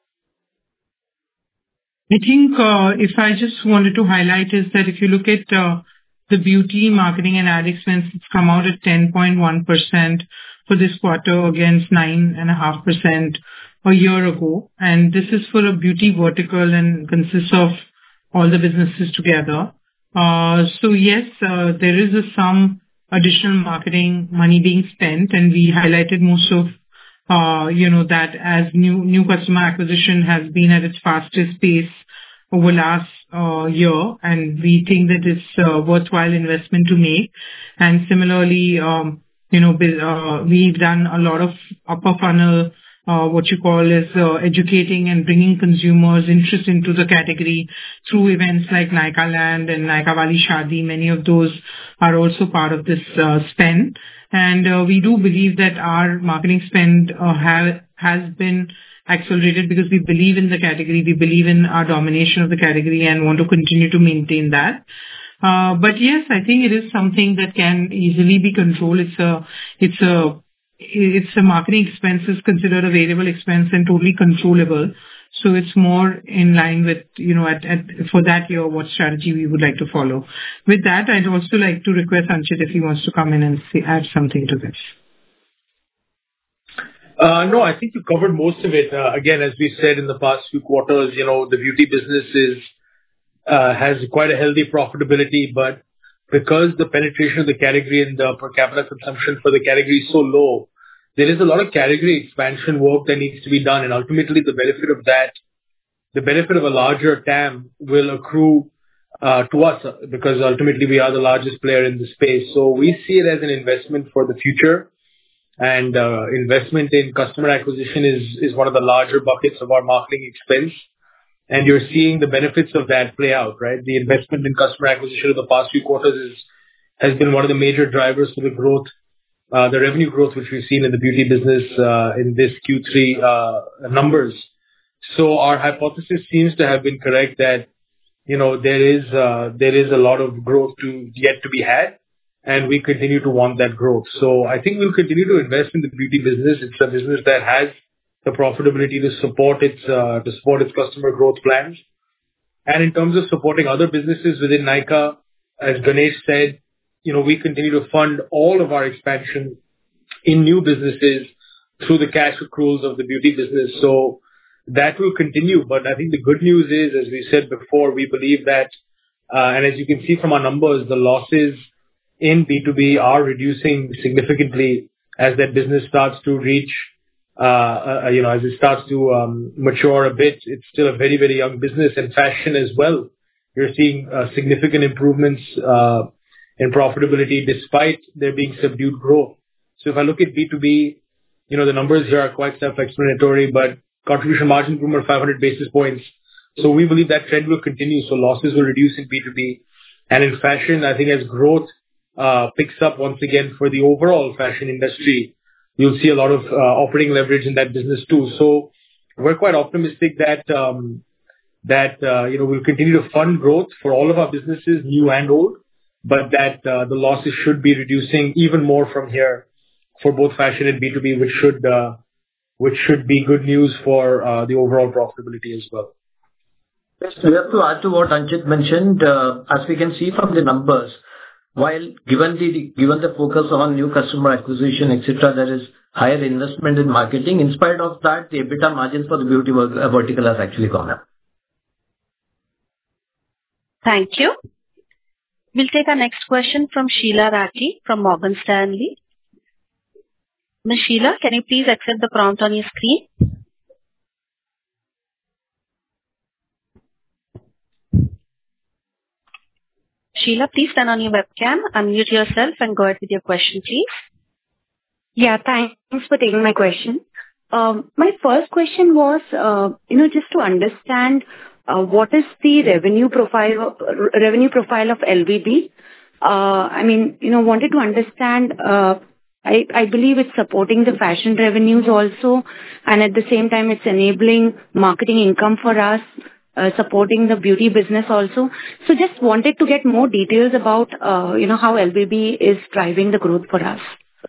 I think uh, if I just wanted to highlight is that if you look at uh, the beauty marketing and ad expense, it's come out at ten point one percent for this quarter against nine point five percent a year ago. And this is for a beauty vertical and consists of all the businesses together. Uh, so yes, uh, there is a, some additional marketing money being spent, and we highlighted most of, uh, you know, that as new, new customer acquisition has been at its fastest pace over last uh, year, and we think that it's a worthwhile investment to make. And similarly, um, you know, uh, we've done a lot of upper funnel uh, what you call is uh, educating and bringing consumers interest into the category through events like Nykaa Land and Nykaa Wali Shadi. Many of those are also part of this uh, spend. And uh, we do believe that our marketing spend uh, have, has been accelerated because we believe in the category, we believe in our domination of the category and want to continue to maintain that. Uh, but yes, I think it is something that can easily be controlled. It's a, it's a, it's a marketing expense is considered a variable expense and totally controllable. So it's more in line with, you know, at, at for that year, what strategy we would like to follow. With that, I'd also like to request Anchit if he wants to come in and say, add something to this. Uh, no, I think you covered most of it. Uh, again, as we said in the past few quarters, you know, the beauty business is, uh, has quite a healthy profitability, but because the penetration of the category and the per capita consumption for the category is so low, there is a lot of category expansion work that needs to be done. And ultimately the benefit of that, the benefit of a larger T A M will accrue uh, to us because ultimately we are the largest player in the space. So we see it as an investment for the future. And uh, investment in customer acquisition is, is one of the larger buckets of our marketing expense. And you're seeing the benefits of that play out, right? The investment in customer acquisition of the past few quarters is, has been one of the major drivers for the growth, uh, the revenue growth, which we've seen in the beauty business uh, in this Q three uh, numbers. So our hypothesis seems to have been correct that, you know, there is uh, there is a lot of growth to yet to be had. And we continue to want that growth. So I think we'll continue to invest in the beauty business. It's a business that has the profitability to support its uh, to support its customer growth plans. And in terms of supporting other businesses within Nykaa, as Ganesh said, you know, we continue to fund all of our expansion in new businesses through the cash accruals of the beauty business. So that will continue. But I think the good news is, as we said before, we believe that, uh, and as you can see from our numbers, the losses in B two B are reducing significantly as that business starts to reach, uh, uh, you know, as it starts to um, mature a bit. It's still a very, very young business, and fashion as well. You're seeing uh, significant improvements uh, in profitability despite there being subdued growth. So if I look at B two B, you know, the numbers here are quite self-explanatory, but contribution margin improvement of five hundred basis points. So we believe that trend will continue. So losses will reduce in B two B. And in fashion, I think as growth Uh, picks up once again for the overall fashion industry, you'll see a lot of uh, operating leverage in that business too. So we're quite optimistic that um, that uh, you know we'll continue to fund growth for all of our businesses, new and old, but that uh, the losses should be reducing even more from here for both fashion and B two B, which should uh, which should be good news for uh, the overall profitability as well. Yes, we have to add to what Anchit mentioned. Uh, as we can see from the numbers, while given the given the focus on new customer acquisition, et cetera, there is higher investment in marketing. In spite of that, the EBITDA margins for the beauty vertical has actually gone up. Thank you. We'll take our next question from Sheila Rathi from Morgan Stanley. Miz Sheila, can you please accept the prompt on your screen? Sheila, please turn on your webcam, unmute yourself and go ahead with your question, please. Yeah, thanks for taking my question. Um, my first question was, uh, you know, just to understand uh, what is the revenue profile revenue profile of L B B. Uh, I mean, you know, wanted to understand. Uh, I, I believe it's supporting the fashion revenues also, and at the same time, it's enabling marketing income for us. Uh, supporting the beauty business also. So just wanted to get more details about, uh, you know, how L B B is driving the growth for us.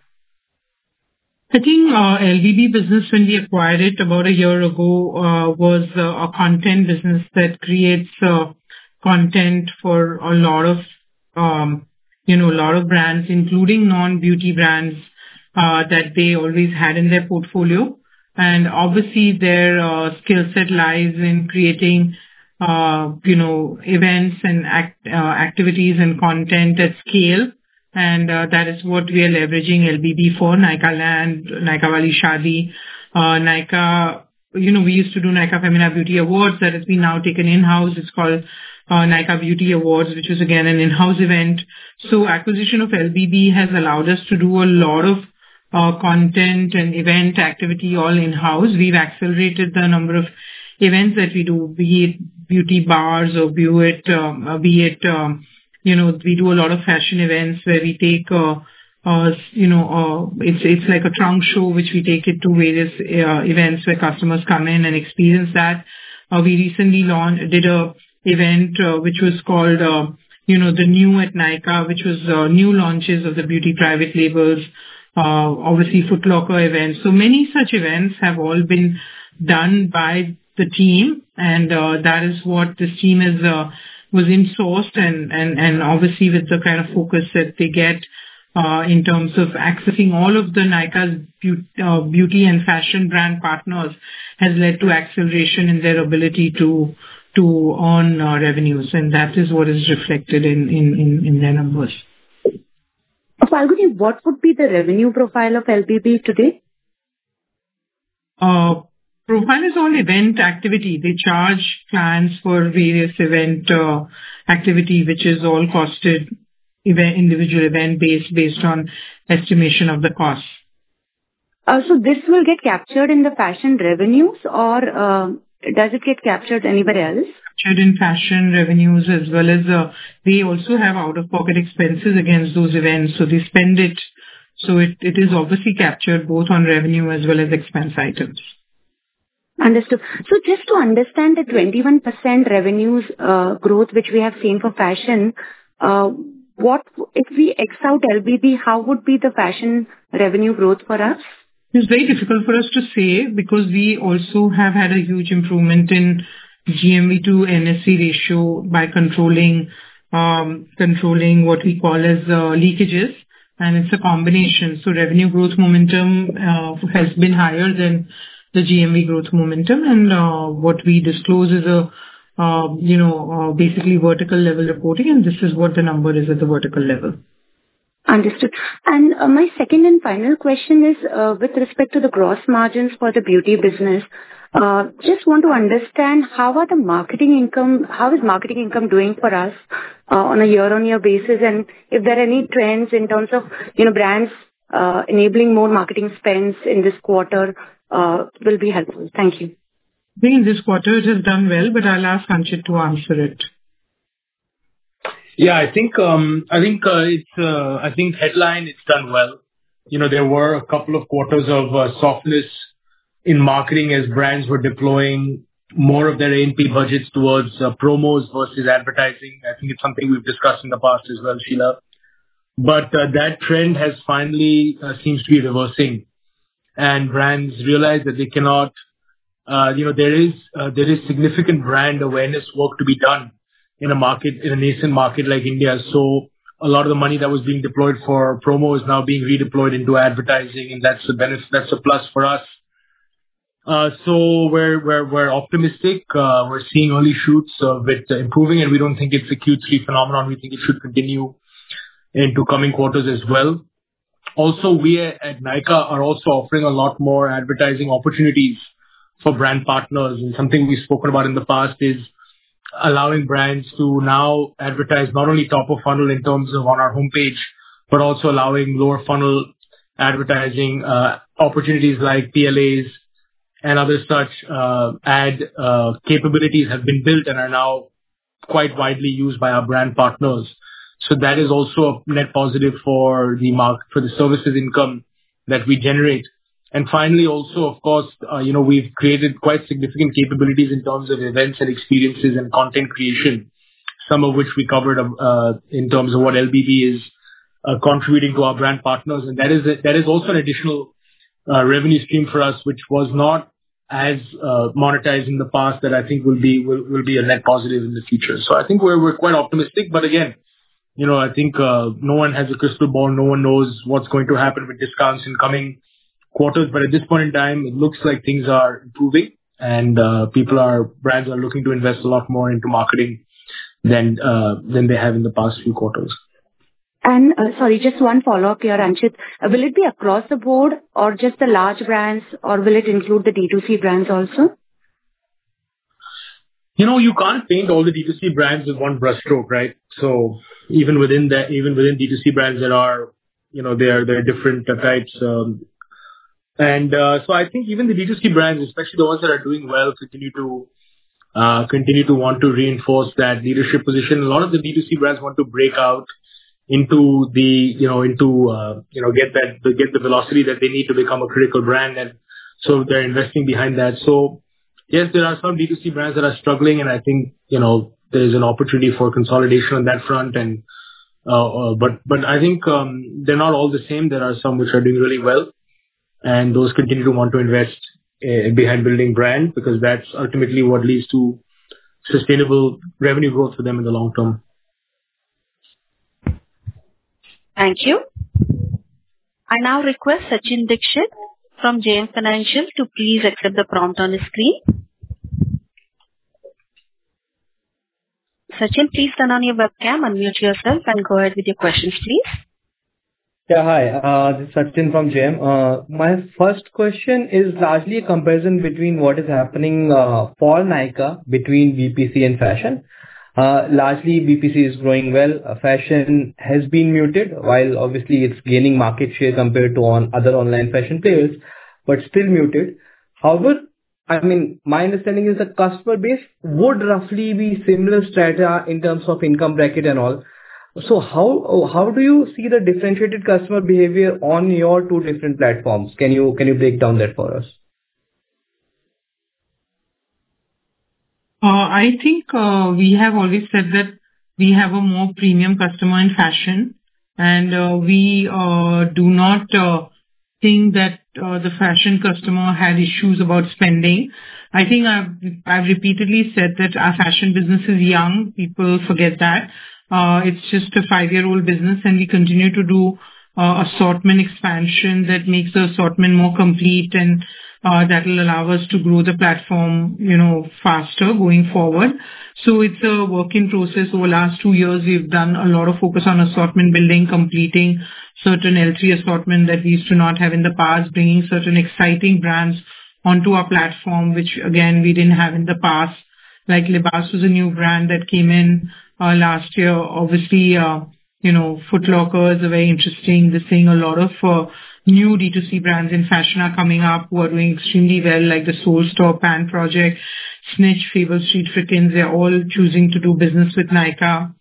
I think uh, L B B business, when we acquired it about a year ago, uh, was uh, a content business that creates uh, content for a lot of, um, you know, a lot of brands, including non-beauty brands uh, that they always had in their portfolio. And obviously their uh, skill set lies in creating, uh, you know, events and act, uh, activities and content at scale. And uh, that is what we are leveraging L B B for. Nykaa Land, Nykaa Wali Shadi, uh, Nykaa, you know, we used to do Nykaa Femina Beauty Awards that has been now taken in-house. It's called uh, Nykaa Beauty Awards, which is again an in-house event. So acquisition of L B B has allowed us to do a lot of uh, content and event activity all in-house. We've accelerated the number of events that we do, be it beauty bars or be it, um, uh, be it, um, you know, we do a lot of fashion events where we take, uh, uh, you know, uh, it's it's like a trunk show which we take it to various uh, events where customers come in and experience that. Uh, we recently launched, did a event uh, which was called, uh, you know, the new at Nykaa, which was uh, new launches of the beauty private labels, uh, obviously Foot Locker events. So many such events have all been done by the team, and uh, that is what this team is uh, was in-sourced, and, and, and obviously with the kind of focus that they get uh, in terms of accessing all of the Nykaa's beauty, uh, beauty and fashion brand partners has led to acceleration in their ability to to earn uh, revenues, and that is what is reflected in, in, in, in their numbers. Falguni, what would be the revenue profile of L B B today? Uh, profile is all event activity. They charge clients for various event uh, activity, which is all costed event, individual event based based on estimation of the cost. Uh, so this will get captured in the fashion revenues, or uh, does it get captured anywhere else? Captured in fashion revenues, as well as uh, they also have out-of-pocket expenses against those events, so they spend it. So it, it is obviously captured both on revenue as well as expense items. Understood. So just to understand the twenty-one percent revenues uh, growth which we have seen for fashion, uh, what if we X out L B B, how would be the fashion revenue growth for us? It's very difficult for us to say because we also have had a huge improvement in G M V to N S C ratio by controlling um, controlling what we call as uh, leakages, and it's a combination. So revenue growth momentum uh, has been higher than the G M V growth momentum, and uh, what we disclose is a uh, you know uh, basically vertical level reporting, and this is what the number is at the vertical level. Understood. And uh, my second and final question is uh, with respect to the gross margins for the beauty business. Uh, just want to understand how are the marketing income, how is marketing income doing for us uh, on a year-on-year basis, and if there are any trends in terms of, you know, brands uh, enabling more marketing spends in this quarter uh, will be helpful. Thank you. I think in this quarter it has done well, but I'll ask Anchit to answer it. Yeah, I think um, I think uh, it's uh, I think headline it's done well. You know, there were a couple of quarters of uh, softness in marketing as brands were deploying more of their A and P budgets towards uh, promos versus advertising. I think it's something we've discussed in the past as well, Sheila. But uh, that trend has finally uh, seems to be reversing, and brands realize that they cannot. Uh, you know, there is uh, there is significant brand awareness work to be done in a market, in a nascent market like India. So a lot of the money that was being deployed for promo is now being redeployed into advertising, and that's a benefit, that's a plus for us. Uh, so we're, we're, we're optimistic. Uh, we're seeing early shoots of it improving, and we don't think it's a Q three phenomenon. We think it should continue into coming quarters as well. Also, we at Nykaa are also offering a lot more advertising opportunities for brand partners, and something we've spoken about in the past is allowing brands to now advertise not only top of funnel in terms of on our homepage, but also allowing lower funnel advertising uh, opportunities like P L As and other such uh, ad uh, capabilities have been built and are now quite widely used by our brand partners. So that is also a net positive for the market, for the services income that we generate. And finally, also, of course, uh, you know, we've created quite significant capabilities in terms of events and experiences and content creation, some of which we covered uh, in terms of what L B B is uh, contributing to our brand partners. And that is a, that is also an additional uh, revenue stream for us, which was not as uh, monetized in the past, that I think will be will, will be a net positive in the future. So I think we're we're quite optimistic. But again, you know, I think uh, no one has a crystal ball. No one knows what's going to happen with discounts in coming quarters, but at this point in time, it looks like things are improving, and uh, people are brands are looking to invest a lot more into marketing than uh, than they have in the past few quarters. And uh, sorry, just one follow up here, Anchit. Uh, will it be across the board, or just the large brands, or will it include the D two C brands also? You know, you can't paint all the D two C brands with one brushstroke, right? So even within that, even within D two C brands, there are you know, they are, they're different uh, types. Um, and uh, so I think even the D two C brands, especially the ones that are doing well, continue to uh, continue to want to reinforce that leadership position. A lot of the D two C brands want to break out into the, you know, into, uh, you know, get that, get the velocity that they need to become a critical brand. And so they're investing behind that. So yes, there are some D two C brands that are struggling, and I think, you know, there's an opportunity for consolidation on that front. And, uh, uh, but, but I think, um, they're not all the same. There are some which are doing really well, and those continue to want to invest uh, behind building brand, because that's ultimately what leads to sustainable revenue growth for them in the long term. Thank you. I now request Sachin Dixit from J M Financial to please accept the prompt on the screen. Sachin, please turn on your webcam, unmute yourself, and go ahead with your questions, please. Yeah, hi. Uh, this is Sachin from J M. Uh, my first question is largely a comparison between what is happening uh, for Nykaa between B P C and fashion. Uh, largely, B P C is growing well. Uh, fashion has been muted, while obviously it's gaining market share compared to on other online fashion players, but still muted. However, I mean, my understanding is the customer base would roughly be similar strata in terms of income bracket and all. So how how do you see the differentiated customer behavior on your two different platforms? Can you can you break down that for us? Uh, I think uh, we have always said that we have a more premium customer in fashion, and uh, we uh, do not uh, think that uh, the fashion customer had issues about spending. I think I've, I've repeatedly said that our fashion business is young. People forget that. Uh, it's just a five-year-old business, and we continue to do uh, assortment expansion that makes the assortment more complete, and uh, that will allow us to grow the platform, you know, faster going forward. So it's a working process. Over the last two years, we've done a lot of focus on assortment building, completing certain L three assortment that we used to not have in the past, bringing certain exciting brands onto our platform, which again, we didn't have in the past. Like Libas was a new brand that came in uh, last year. Obviously, uh, you know, Foot Locker is a very interesting. They're seeing a lot of uh, new D two C brands in fashion are coming up who are doing extremely well, like the Soul Store, Pan Project, Snitch, Fable Street Fittings. They're all choosing to do business with Nykaa.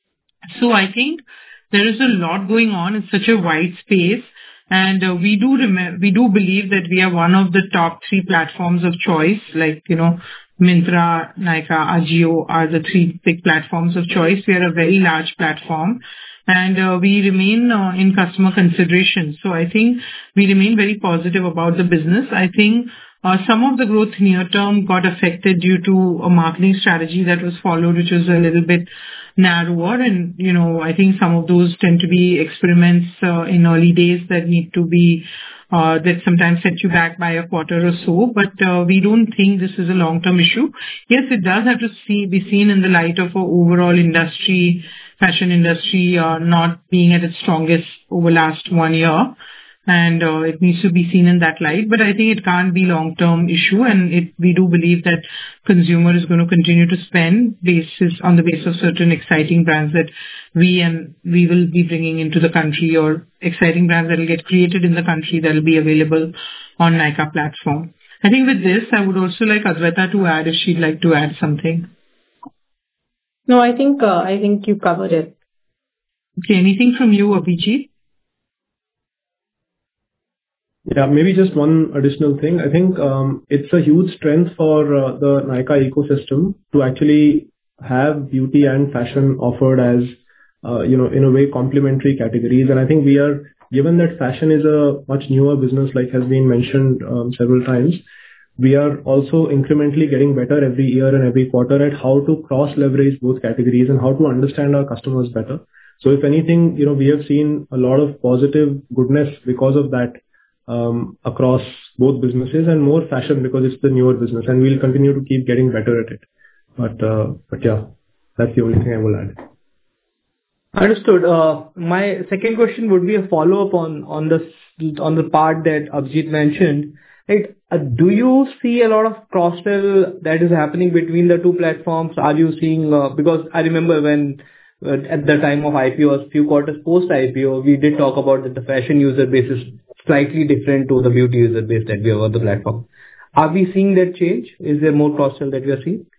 So I think there is a lot going on. It's such a wide space. And uh, we do rem- we do believe that we are one of the top three platforms of choice, like, you know, Myntra, Nykaa, Ajio are the three big platforms of choice. We are a very large platform, and uh, we remain uh, in customer consideration. So I think we remain very positive about the business. I think uh, some of the growth near term got affected due to a marketing strategy that was followed, which was a little bit narrower. And, you know, I think some of those tend to be experiments uh, in early days that need to be Uh, that sometimes set you back by a quarter or so, but uh, we don't think this is a long-term issue. Yes, it does have to see, be seen in the light of our overall industry, fashion industry, uh, not being at its strongest over last one year. And uh, it needs to be seen in that light, but I think it can't be long-term issue, and it, we do believe that consumer is going to continue to spend basis on the basis of certain exciting brands that we and we will be bringing into the country, or exciting brands that will get created in the country that will be available on Nykaa platform. I think with this, I would also like Adwaita to add if she'd like to add something. No, I think uh, I think you covered it. Okay, anything from you, Abhijit? Yeah, maybe just one additional thing. I think um, it's a huge strength for uh, the Nykaa ecosystem to actually have beauty and fashion offered as, uh, you know, in a way complementary categories. And I think we are, given that fashion is a much newer business, like has been mentioned um, several times, we are also incrementally getting better every year and every quarter at how to cross leverage both categories and how to understand our customers better. So if anything, you know, we have seen a lot of positive goodness because of that. Um, across both businesses, and more fashion because it's the newer business, and we'll continue to keep getting better at it. But uh, but yeah, that's the only thing I will add. Understood. Uh, my second question would be a follow-up on on the on the part that Abhijit mentioned. Right? Uh, do you see a lot of cross-sell that is happening between the two platforms? Are you seeing? Uh, because I remember when uh, at the time of I P O, a few quarters post-I P O, we did talk about that the fashion user base is slightly different to the beauty user base that we have on the platform. Are we seeing that change? Is there more cross-sell that we are seeing?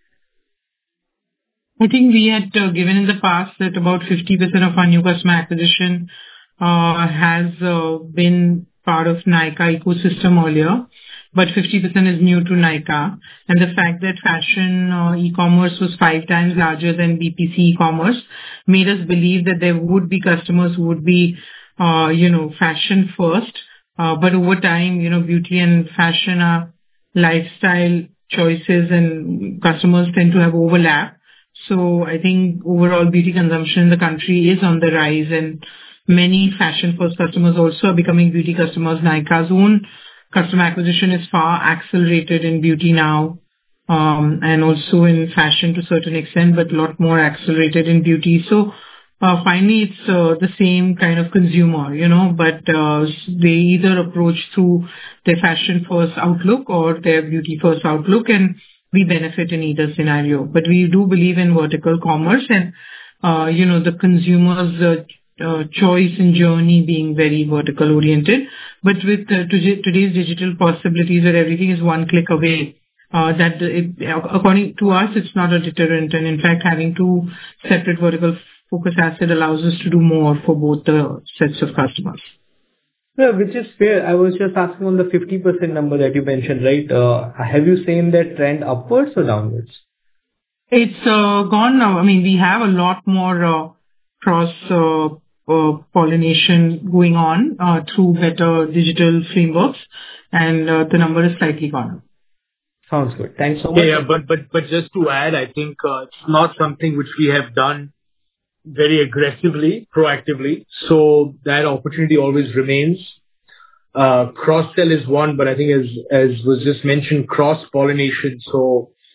I think we had uh, given in the past that about fifty percent of our new customer acquisition uh, has uh, been part of Nykaa ecosystem earlier, but fifty percent is new to Nykaa. And the fact that fashion uh, e-commerce was five times larger than B P C e-commerce made us believe that there would be customers who would be, uh, you know, fashion first. Uh, but over time, you know, beauty and fashion are lifestyle choices and customers tend to have overlap. So I think overall beauty consumption in the country is on the rise, and many fashion first customers also are becoming beauty customers. Nykaa's own customer acquisition is far accelerated in beauty now, um, and also in fashion to a certain extent, but a lot more accelerated in beauty. So uh, finally, it's uh, the same kind of consumer, you know, but uh, they either approach through their fashion first outlook or their beauty first outlook, and we benefit in either scenario. But we do believe in vertical commerce and, uh, you know, the consumer's uh, Uh, choice and journey being very vertical oriented, but with uh, to- today's digital possibilities where everything is one click away, uh, that it, according to us, it's not a deterrent, and in fact having two separate vertical focus assets allows us to do more for both the sets of customers. Yeah, which is fair. I was just asking on the fifty percent number that you mentioned, right? Uh, have you seen that trend upwards or downwards? It's uh, gone now. I mean, we have a lot more uh, cross uh, uh, pollination going on uh, through better digital frameworks, and uh, the number is slightly gone up. Sounds good. Thanks so much. Yeah, yeah, but but but just to add, I think uh, it's not something which we have done very aggressively, proactively. So that opportunity always remains. Uh, cross-sell is one, but I think as as was just mentioned, cross-pollination. So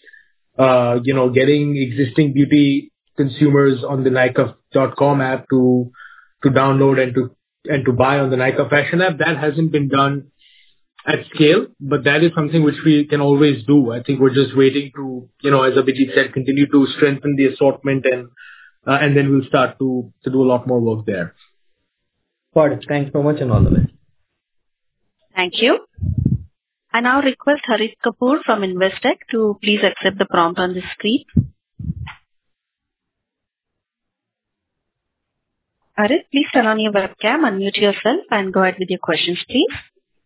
uh, you know, getting existing beauty consumers on the Nykaa dot com app to to download and to and to buy on the Nykaa Fashion app, that hasn't been done at scale, but that is something which we can always do. I think we're just waiting to, you know, as Abhijit said, continue to strengthen the assortment, and uh, and then we'll start to to do a lot more work there. Got it. Thanks so much and all the best. Thank you. I now request Harit Kapoor from Investec to please accept the prompt on the screen. Harit, please turn on your webcam, unmute yourself, and go ahead with your questions, please.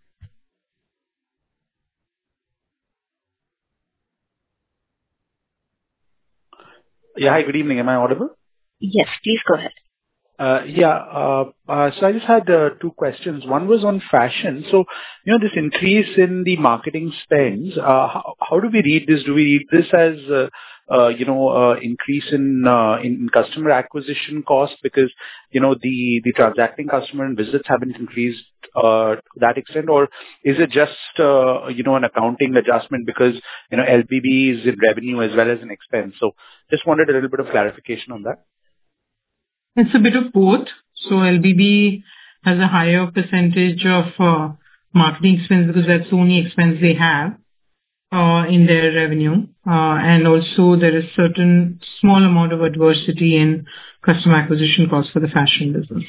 Yeah, hi, good evening. Am I audible? Yes, please go ahead. Uh, yeah, uh, uh, so I just had uh, two questions. One was on fashion. So, you know, this increase in the marketing spends, uh, how, how do we read this? Do we read this as, uh, uh, you know, uh, increase in, uh, in customer acquisition cost because, you know, the, the transacting customer and visits haven't increased uh, to that extent? Or is it just, uh, you know, an accounting adjustment because, you know, L B B is in revenue as well as an expense? So just wanted a little bit of clarification on that. It's a bit of both. So L B B has a higher percentage of uh, marketing expense because that's the only expense they have uh, in their revenue. Uh, and also there is certain small amount of adversity in customer acquisition costs for the fashion business.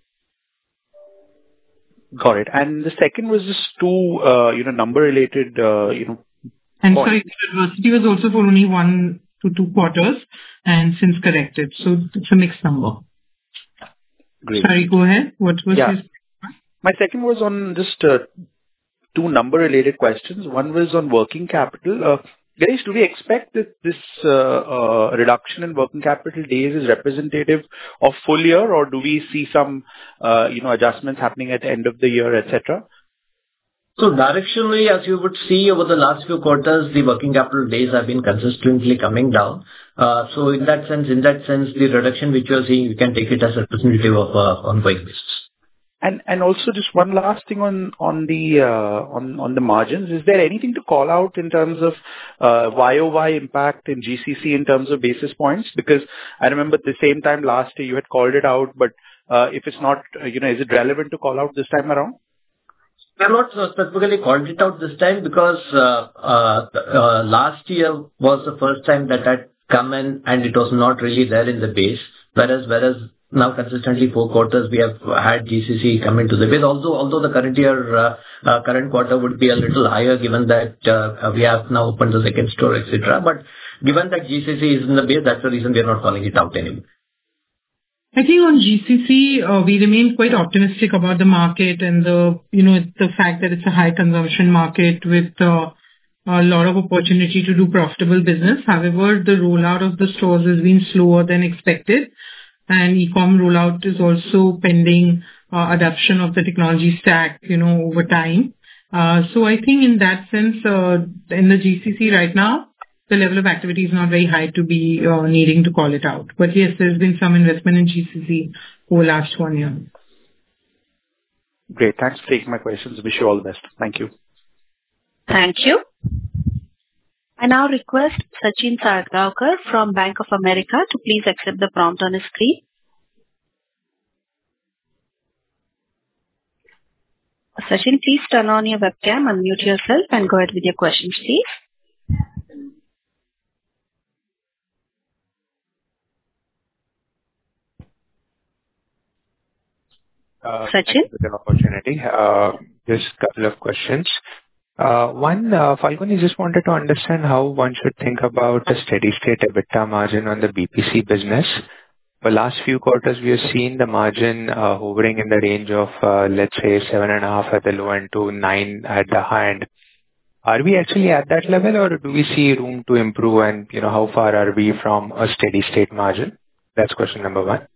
Got it. And the second was just two, uh, you know, number related, uh, you know. And points. sorry, the adversity was also for only one to two quarters and since corrected. So it's a mixed number. Great. Sorry, go ahead. What was yeah. your... My second was on just uh, two number-related questions. One was on working capital. Uh, Ganesh, do we expect that this uh, uh, reduction in working capital days is representative of full year, or do we see some, uh, you know, adjustments happening at the end of the year, et cetera? So directionally, as you would see over the last few quarters, the working capital days have been consistently coming down. Uh, so in that sense, in that sense, the reduction which you are seeing, you can take it as a representative of uh, ongoing basis. And and also just one last thing on on the uh, on on the margins. Is there anything to call out in terms of uh, Y O Y impact in G C C in terms of basis points? Because I remember at the same time last year you had called it out, but uh, if it's not, uh, you know, is it relevant to call out this time around? We have not uh, specifically called it out this time because uh, uh, uh, last year was the first time that that come in and it was not really there in the base. Whereas whereas now consistently four quarters we have had G C C come into the base. Although although the current year, uh, uh, current quarter would be a little higher given that uh, we have now opened the second store, et cetera. But given that G C C is in the base, that's the reason we are not calling it out anymore. I think on G C C, uh, we remain quite optimistic about the market and the, you know, the fact that it's a high consumption market with uh, a lot of opportunity to do profitable business. However, the rollout of the stores has been slower than expected, and e-com rollout is also pending uh, adoption of the technology stack, you know, over time. Uh, so I think in that sense, uh, in the G C C right now, the level of activity is not very high to be uh, needing to call it out. But yes, there's been some investment in G C C over last one year. Great. Thanks for taking my questions. Wish you all the best. Thank you. Thank you. I now request Sachin Salgaonkar from Bank of America to please accept the prompt on his screen. Sachin, please turn on your webcam, unmute yourself and go ahead with your questions, please. Uh, Sachin? Thank you for the opportunity. Uh, Just a couple of questions. Uh, One, uh, Falguni, just wanted to understand how one should think about the steady-state EBITDA margin on the B P C business. For last few quarters, we have seen the margin uh, hovering in the range of, uh, let's say, seven point five at the low end to nine at the high end. Are we actually at that level, or do we see room to improve, and, you know, how far are we from a steady-state margin? That's question number one.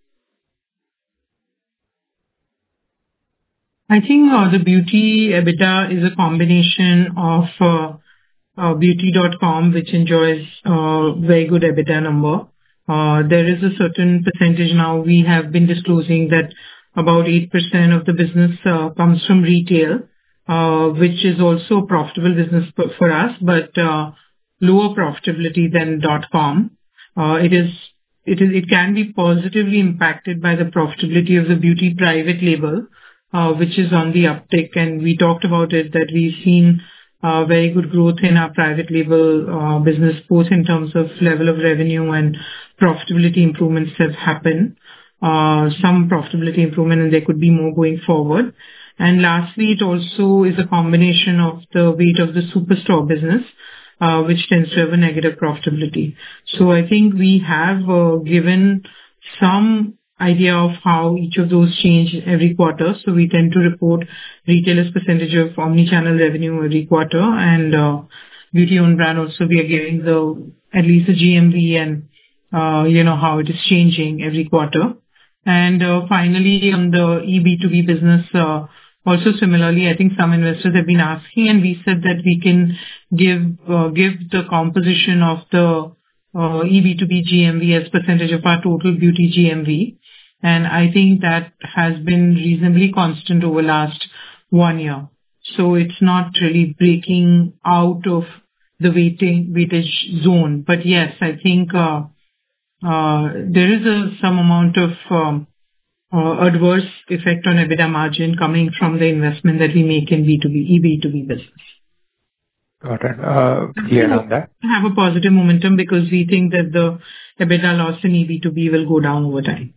I think uh, the beauty EBITDA is a combination of uh, uh, beauty dot com, which enjoys uh, very good EBITDA number. Uh, there is a certain percentage now we have been disclosing that about eight percent of the business uh, comes from retail, uh, which is also a profitable business for, for us, but uh, lower profitability than .com. Uh, it is it is it can be positively impacted by the profitability of the beauty private label, Uh, which is on the uptick, and we talked about it, that we've seen uh, very good growth in our private label uh, business, both in terms of level of revenue and profitability improvements have happened. Uh, some profitability improvement, and there could be more going forward. And lastly, it also is a combination of the weight of the superstore business, uh, which tends to have a negative profitability. So I think we have uh, given some idea of how each of those change every quarter. So we tend to report retail as percentage of omni-channel revenue every quarter, and uh, beauty own brand also we are giving the at least the G M V and uh, you know how it is changing every quarter. And uh, finally on the e B two B business, uh, also similarly, I think some investors have been asking, and we said that we can give uh, give the composition of the uh, e B two B G M V as percentage of our total beauty G M V. And I think that has been reasonably constant over last one year. So it's not really breaking out of the weighting weightage zone. But yes, I think uh, uh, there is a, some amount of um, uh, adverse effect on EBITDA margin coming from the investment that we make in B two B, e B two B business. Got it. Uh, Clear on that. Have a positive momentum because we think that the EBITDA loss in e B two B will go down over time.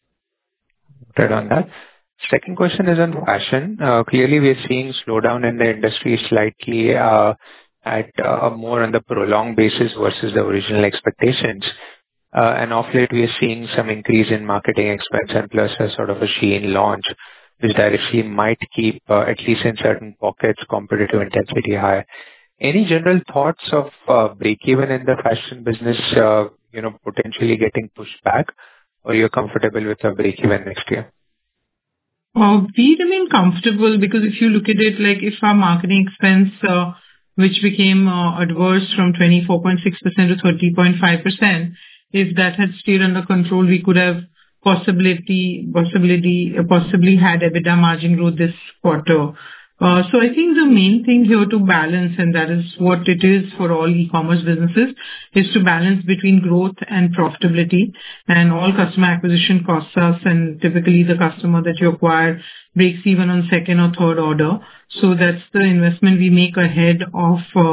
On that. Second question is on fashion. Uh, Clearly, we are seeing slowdown in the industry slightly uh, at uh, more on the prolonged basis versus the original expectations. Uh, And of late, we are seeing some increase in marketing expense and plus a sort of a Shein launch, which directly might keep, uh, at least in certain pockets, competitive intensity high. Any general thoughts of uh, break-even in the fashion business, uh, you know, potentially getting pushed back? Or you're comfortable with a break-even next year? Uh, we remain comfortable because if you look at it, like if our marketing expense, uh, which became uh, adverse from twenty-four point six percent to thirty point five percent, if that had stayed under control, we could have possibility, possibility, uh, possibly had EBITDA margin growth this quarter. Uh, so I think the main thing here to balance, and that is what it is for all e-commerce businesses, is to balance between growth and profitability. And all customer acquisition costs us, and typically the customer that you acquire breaks even on second or third order. So that's the investment we make ahead of uh,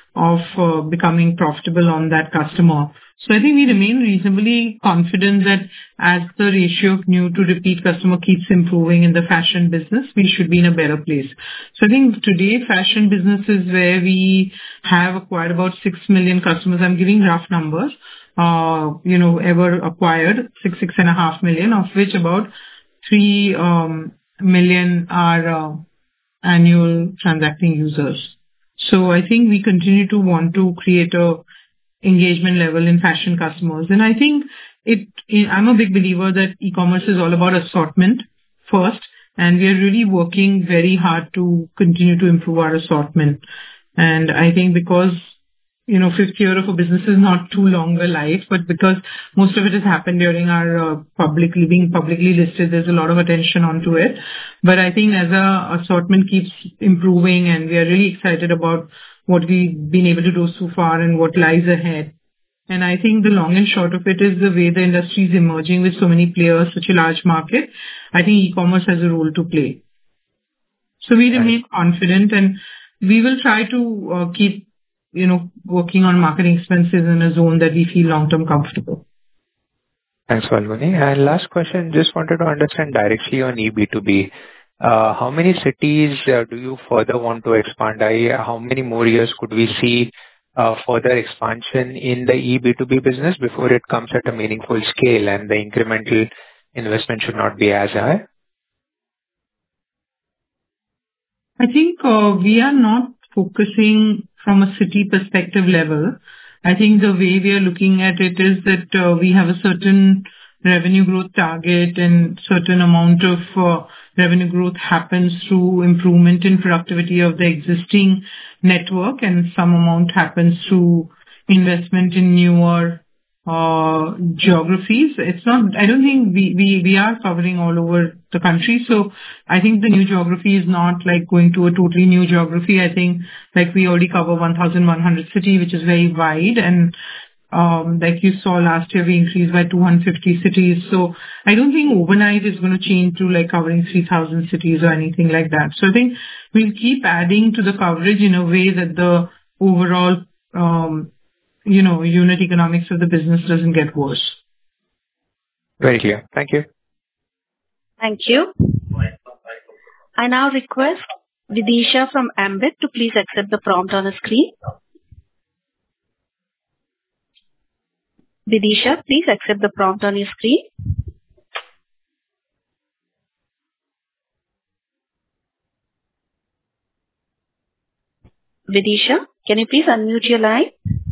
of uh, becoming profitable on that customer. So I think we remain reasonably confident that as the ratio of new to repeat customer keeps improving in the fashion business, we should be in a better place. So I think today fashion business is where we have acquired about six million customers. I'm giving rough numbers, uh, you know, ever acquired six, six and a half million, of which about three um, million are uh, annual transacting users. So I think we continue to want to create a engagement level in fashion customers. And I think it, I'm a big believer that e-commerce is all about assortment first, and we are really working very hard to continue to improve our assortment. And I think because, you know, fifth year of a business is not too long a life, but because most of it has happened during our uh, publicly being publicly listed, there's a lot of attention onto it. But I think as our assortment keeps improving, and we are really excited about what we've been able to do so far and what lies ahead. And I think the long and short of it is the way the industry is emerging with so many players, such a large market. I think e-commerce has a role to play. So we remain confident, and we will try to uh, keep, you know, working on marketing expenses in a zone that we feel long-term comfortable. Thanks, Falguni. And last question, just wanted to understand directly on e B two B. Uh, how many cities uh, do you further want to expand? I, how many more years could we see uh, further expansion in the e B two B business before it comes at a meaningful scale and the incremental investment should not be as high? I think uh, we are not focusing from a city perspective level. I think the way we are looking at it is that uh, we have a certain revenue growth target, and certain amount of uh, revenue growth happens through improvement in productivity of the existing network, and some amount happens through investment in newer uh, geographies. It's not, I don't think we, we, we are covering all over the country. So I think the new geography is not like going to a totally new geography. I think like we already cover one thousand one hundred cities, which is very wide. And um, like you saw last year, we increased by two hundred fifty cities. So I don't think overnight is going to change to like covering three thousand cities or anything like that. So I think we'll keep adding to the coverage in a way that the overall, um, you know, unit economics of the business doesn't get worse. Very clear. Thank you. Thank you. I now request Vidisha from Ambit to please accept the prompt on the screen. Vidisha, please accept the prompt on your screen. Vidisha, can you please unmute your line?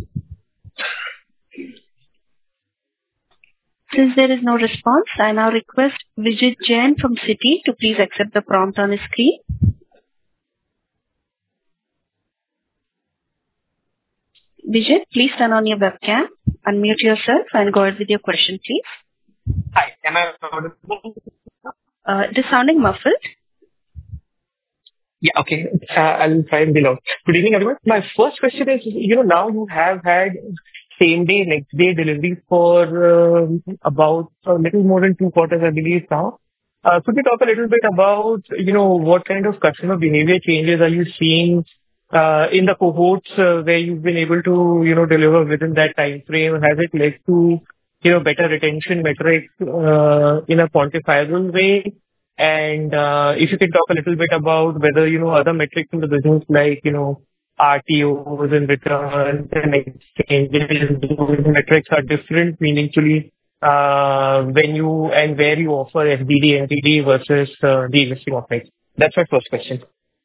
Since there is no response, I now request Vijit Jain from Citi to please accept the prompt on his screen. Vijit, please turn on your webcam, unmute yourself and go ahead with your question, please. Hi, am I audible? Uh, it is sounding muffled. Yeah, okay. Uh, I'll try and be loud. Good evening, everyone. My first question is, you know, now you have had same day, next day delivery for uh, about a little more than two quarters, I believe now. Uh, could you talk a little bit about, you know, what kind of customer behavior changes are you seeing uh, in the cohorts uh, where you've been able to, you know, deliver within that time frame? Has it led to, you know, better retention metrics uh, in a quantifiable way? And uh, if you could talk a little bit about whether, you know, other metrics in the business like, you know, R T Os and returns and exchanges, those metrics are different meaningfully uh, when you and where you offer F B D, N T D versus uh, the existing offerings. That's my first question.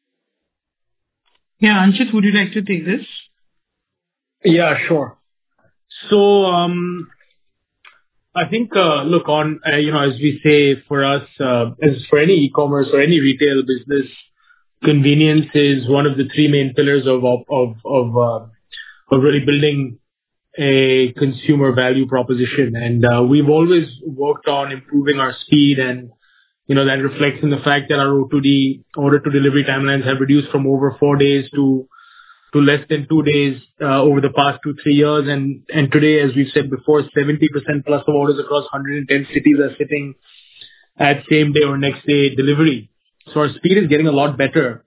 Yeah, Anchit, would you like to take this? Yeah, sure. So, um, I think, uh, look, on, uh, you know, as we say, for us, uh, as for any e-commerce or any retail business, convenience is one of the three main pillars of, of, of, of, uh, of really building a consumer value proposition. And, uh, we've always worked on improving our speed, and, you know, that reflects in the fact that our O two D, order to delivery timelines have reduced from over four days to to less than two days uh, over the past two, three years. And, and today, as we've said before, seventy percent plus of orders across one hundred ten cities are sitting at same day or next day delivery. So our speed is getting a lot better.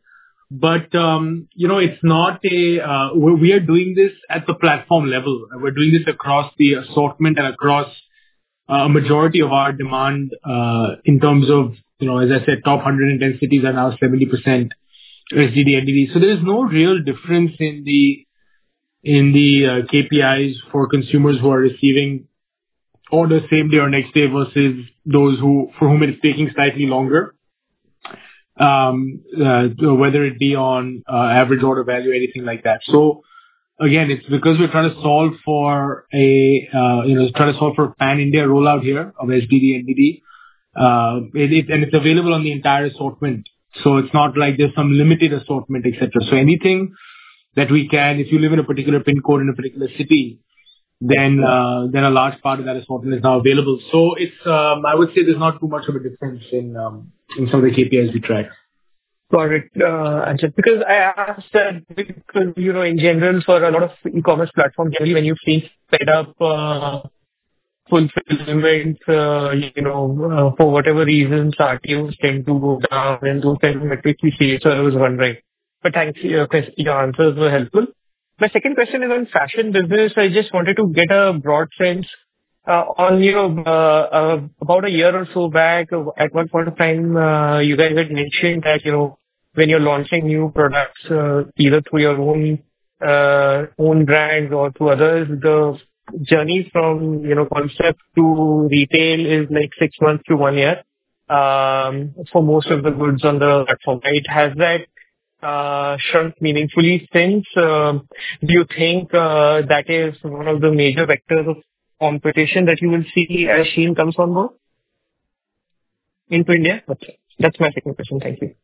But, um, you know, it's not a, uh, we we are doing this at the platform level. We're doing this across the assortment and across uh, a majority of our demand, uh, in terms of, you know, as I said, top one hundred ten cities are now seventy percent S G D, N D D. So there is no real difference in the, in the uh, K P Is for consumers who are receiving orders same day or next day versus those who, for whom it's taking slightly longer. Um, uh, whether it be on uh, average order value, anything like that. So again, it's because we're trying to solve for a, uh, you know, trying to solve for a pan-India rollout here of S D D, N D D. Uh, it, it, and it's available on the entire assortment. So it's not like there's some limited assortment, et cetera. So anything that we can, if you live in a particular pin code in a particular city, then, uh, then a large part of that assortment is now available. So it's, um, I would say there's not too much of a difference in, um, in some of the K P Is we track. Got it, uh, Anchal. Because I asked that because, you know, in general, for a lot of e-commerce platforms, generally when you see sped up uh, fulfillment, uh, you know, uh, for whatever reasons, R T Os tend to go down and those kind of metrics we see. So I was wondering. But thanks, your, quest- your answers were helpful. My second question is on fashion business. I just wanted to get a broad sense uh, on, you know, uh, uh, about a year or so back, uh, at one point of time, uh, you guys had mentioned that, you know, when you're launching new products, uh, either through your own uh, own brands or through others, the journey from, you know, concept to retail is like six months to one year um, for most of the goods on the platform, right? Has that uh, shrunk meaningfully since? Um, do you think uh, that is one of the major vectors of competition that you will see as Shein comes on board into India? Okay. That's my second question. Thank you.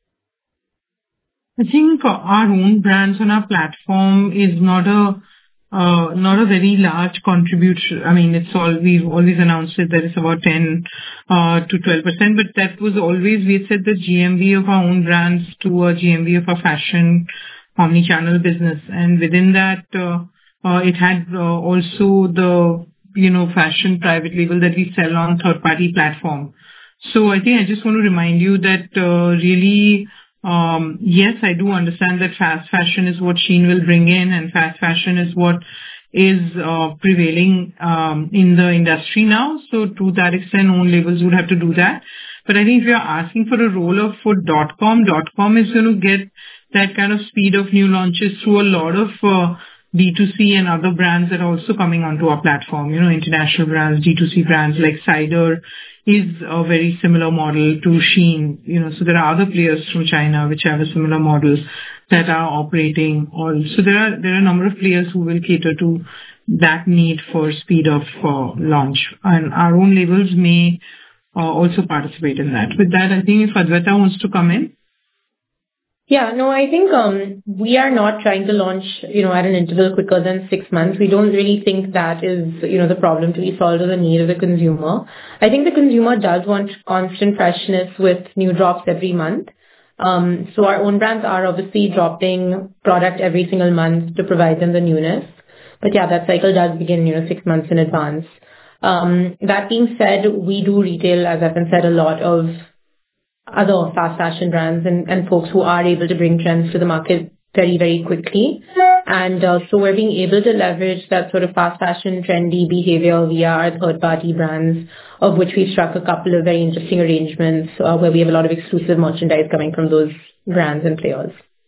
I think our own brands on our platform is not a uh, not a very large contribution. I mean, it's all we've always announced it that it's about ten uh, to twelve percent, but that was always we said the G M V of our own brands to a G M V of our fashion omni-channel business, and within that, uh, uh, it had uh, also the you know fashion private label that we sell on third-party platform. So I think I just want to remind you that uh, really. Um, yes, I do understand that fast fashion is what Shein will bring in, and fast fashion is what is uh, prevailing um, in the industry now. So to that extent, own labels would have to do that. But I think if you're asking for a role of for dot com, dot com is going to get that kind of speed of new launches through a lot of uh, D two C and other brands that are also coming onto our platform. You know, international brands, D two C brands like Cider is a very similar model to Shein. You know, so there are other players from China which have a similar model that are operating. Or so there are there are a number of players who will cater to that need for speed of uh, launch, and our own labels may uh, also participate in that. With that, I think if Adwaita wants to come in. Yeah, no, I think um, we are not trying to launch, you know, at an interval quicker than six months. We don't really think that is, you know, the problem to be solved or the need of the consumer. I think the consumer does want constant freshness with new drops every month. Um, so our own brands are obviously dropping product every single month to provide them the newness. But yeah, that cycle does begin, you know, six months in advance. Um, that being said, we do retail, as I've said, a lot of other fast fashion brands and, and folks who are able to bring trends to the market very, very quickly. And uh, so we're being able to leverage that sort of fast fashion trendy behavior via our third party brands, of which we've struck a couple of very interesting arrangements uh, where we have a lot of exclusive merchandise coming from those brands and players.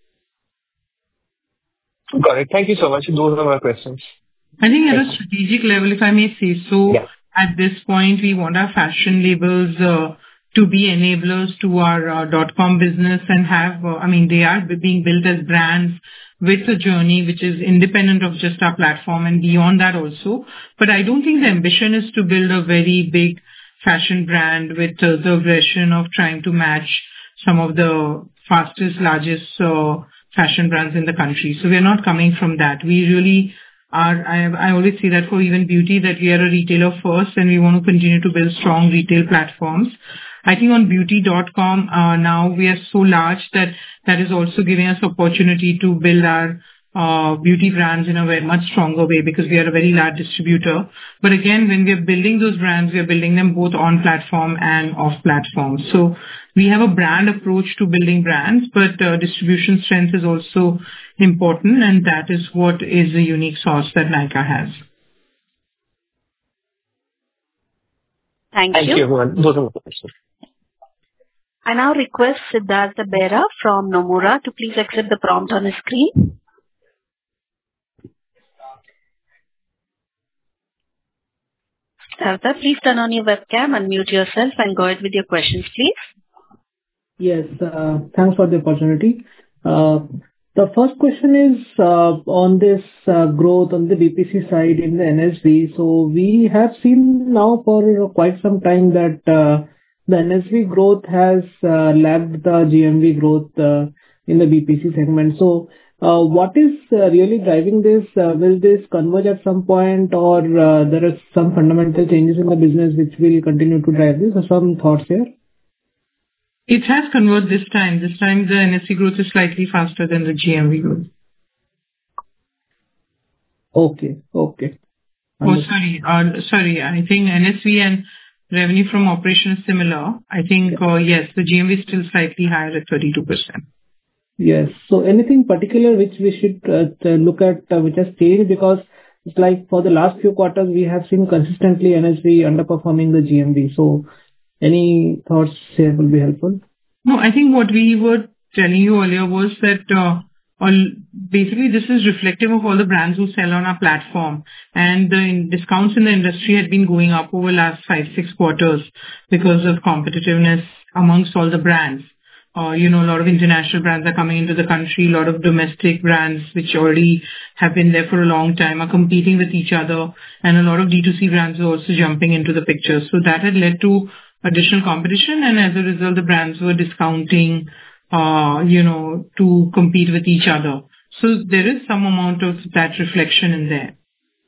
Got it. Thank you so much. Those are my questions. I think at a strategic level, if I may say so, yeah. At this point, we want our fashion labels uh, to be enablers to our uh, dot-com business and have, uh, I mean, they are being built as brands with a journey which is independent of just our platform and beyond that also. But I don't think the ambition is to build a very big fashion brand with uh, the aggression of trying to match some of the fastest, largest uh, fashion brands in the country. So we're not coming from that. We really are, I, I always say that for even beauty, that we are a retailer first and we want to continue to build strong retail platforms. I think on beauty dot com, uh, now we are so large that that is also giving us opportunity to build our uh, beauty brands in a very much stronger way because we are a very large distributor. But again, when we are building those brands, we are building them both on platform and off platform. So we have a brand approach to building brands, but uh, distribution strength is also important, and that is what is the unique sauce that Nykaa has. Thank, Thank you. you, everyone. Those are my questions. I now request Siddhartha Bera from Nomura to please accept the prompt on his screen. Siddhartha, please turn on your webcam, unmute yourself, and go ahead with your questions, please. Yes, uh, thanks for the opportunity. Uh, the first question is uh, on this uh, growth on the B P C side in the N S V. So we have seen now for quite some time that uh, the N S V growth has uh, lagged the G M V growth uh, in the B P C segment. So uh, what is uh, really driving this? Uh, will this converge at some point, or uh, there are some fundamental changes in the business which will continue to drive this? So some thoughts here? It has converged this time. This time the N S V growth is slightly faster than the G M V growth. Okay. Okay. Oh, sorry. Uh, sorry. I think N S V and revenue from operation is similar. I think, uh, yes, the G M V is still slightly higher at thirty-two percent. Yes. So anything particular which we should uh, look at uh, which has changed? Because it's like for the last few quarters, we have seen consistently N S V underperforming the G M V. So any thoughts here will be helpful? No, I think what we were telling you earlier was that uh, all, basically this is reflective of all the brands who sell on our platform, and the in discounts in the industry had been going up over the last five, six quarters because of competitiveness amongst all the brands. Uh, you know, a lot of international brands are coming into the country. A lot of domestic brands, which already have been there for a long time, are competing with each other. And a lot of D two C brands are also jumping into the picture. So that had led to additional competition. And as a result, the brands were discounting, uh, you know, to compete with each other. So there is some amount of that reflection in there.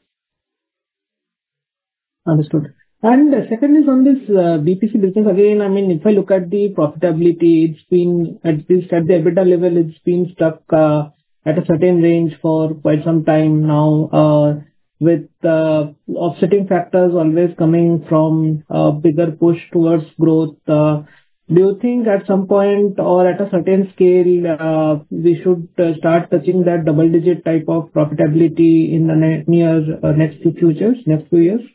Understood. And the second is on this uh, B P C business. Again, I mean, if I look at the profitability, it's been, at least at the EBITDA level, it's been stuck uh, at a certain range for quite some time now, uh, with uh, offsetting factors always coming from a bigger push towards growth. Uh, do you think at some point or at a certain scale, uh, we should uh, start touching that double-digit type of profitability in the ne- near uh, next few futures, next few years?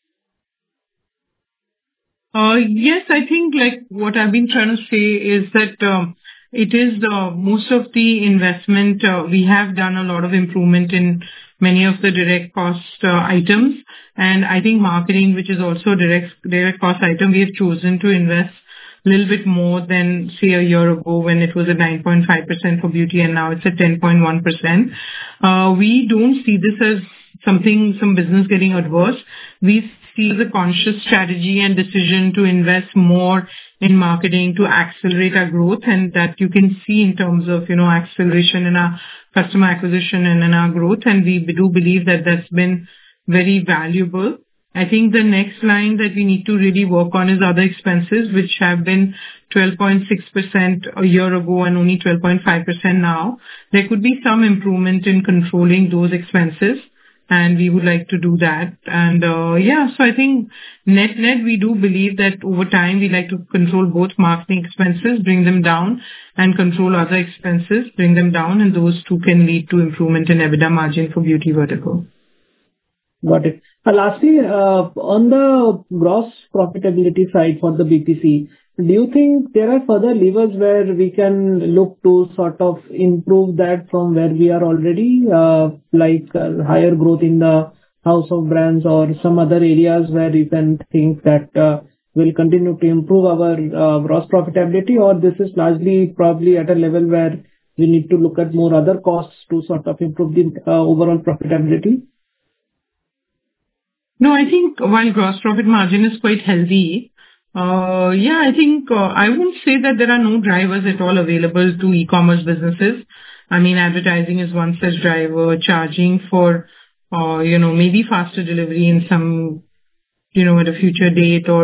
Uh, yes, I think like what I've been trying to say is that um, it is uh, most of the investment. Uh, we have done a lot of improvement in many of the direct cost uh, items, and I think marketing, which is also a direct direct cost item, we have chosen to invest a little bit more than say a year ago when it was at nine point five percent for beauty and now it's at ten point one percent. Uh, we don't see this as something, some business getting adverse. We see the conscious strategy and decision to invest more in marketing to accelerate our growth, and that you can see in terms of, you know, acceleration in our customer acquisition and in our growth. And we do believe that that's been very valuable. I think the next line that we need to really work on is other expenses, which have been twelve point six percent a year ago and only twelve point five percent now. There could be some improvement in controlling those expenses, and we would like to do that. And uh, yeah, so I think net net, we do believe that over time we like to control both marketing expenses, bring them down, and control other expenses, bring them down, and those two can lead to improvement in EBITDA margin for beauty vertical. Got it. Uh, lastly, uh, on the gross profitability side for the B P C, do you think there are further levers where we can look to sort of improve that from where we are already, uh, like uh, higher growth in the house of brands or some other areas where you can think that uh, will continue to improve our uh, gross profitability, or this is largely probably at a level where we need to look at more other costs to sort of improve the uh, overall profitability? No, I think while gross profit margin is quite healthy, uh, yeah, I think uh, I wouldn't say that there are no drivers at all available to e-commerce businesses. I mean, advertising is one such driver, charging for, uh, you know, maybe faster delivery in some, you know, at a future date, or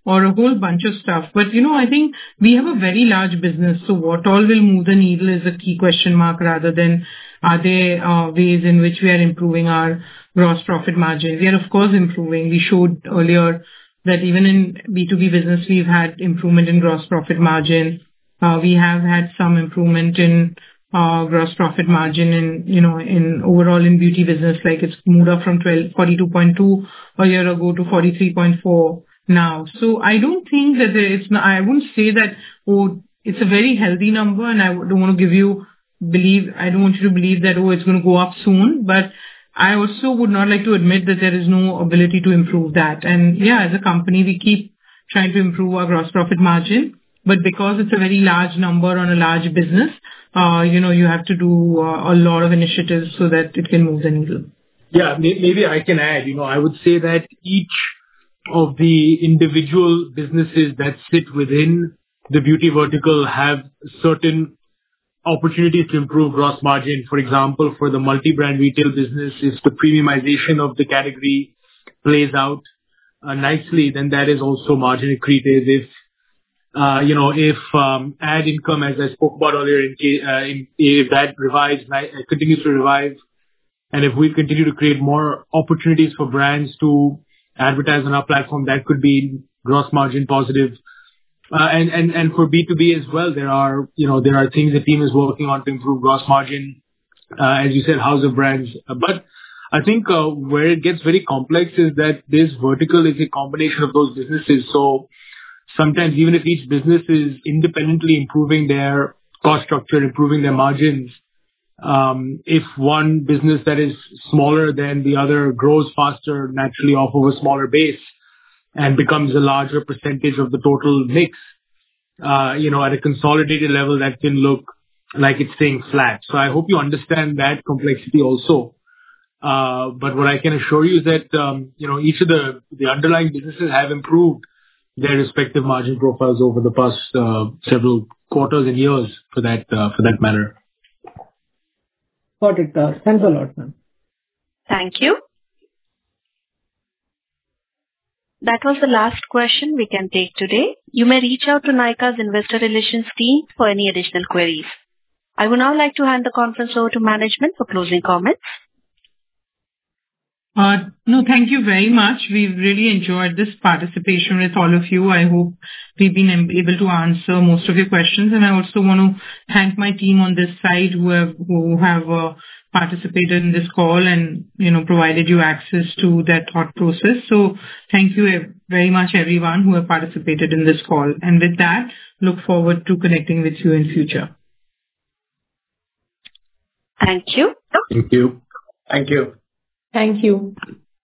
or a whole bunch of stuff. But, you know, I think we have a very large business, so what all will move the needle is a key question mark rather than are there uh, ways in which we are improving our gross profit margin. We are, of course, improving. We showed earlier that even in B two B business, we've had improvement in gross profit margin. Uh, we have had some improvement in uh, gross profit margin in, you know, in overall in beauty business, like it's moved up from forty-two point two a year ago to forty-three point four now. So I don't think that there is, I wouldn't say that, oh, it's a very healthy number and I don't want to give you believe, I don't want you to believe that, oh, it's going to go up soon, but I also would not like to admit that there is no ability to improve that. And yeah, as a company, we keep trying to improve our gross profit margin, but because it's a very large number on a large business, uh, you know, you have to do uh, a lot of initiatives so that it can move the needle. Yeah, may- maybe I can add, you know, I would say that each of the individual businesses that sit within the beauty vertical have certain opportunities to improve gross margin. For example, for the multi-brand retail business, if the premiumization of the category plays out uh, nicely, then that is also margin accretive. If uh, you know, if um, ad income, as I spoke about earlier, in, ca- uh, in, if that revives, ni- continues to revive, and if we continue to create more opportunities for brands to advertise on our platform, that could be gross margin positive. Uh, and, and, and for B two B as well, there are, you know, there are things the team is working on to improve gross margin. Uh, as you said, house of brands. Uh, but I think uh, where it gets very complex is that this vertical is a combination of those businesses. So sometimes even if each business is independently improving their cost structure, improving their margins, um, if one business that is smaller than the other grows faster naturally off of a smaller base, and becomes a larger percentage of the total mix, uh, you know, at a consolidated level, that can look like it's staying flat. So I hope you understand that complexity also. Uh, but what I can assure you is that, um, you know, each of the, the underlying businesses have improved their respective margin profiles over the past uh, several quarters and years for that, uh, for that matter. Got it. Uh, thanks a lot, ma'am. Thank you. That was the last question we can take today. You may reach out to Nykaa's investor relations team for any additional queries. I would now like to hand the conference over to management for closing comments. Uh, no, thank you very much. We've really enjoyed this participation with all of you. I hope we've been able to answer most of your questions. And I also want to thank my team on this side who have, who have uh, participated in this call and, you know, provided you access to that thought process. So thank you very much, everyone who have participated in this call. And with that, look forward to connecting with you in future. Thank you. Thank you. Thank you. Thank you.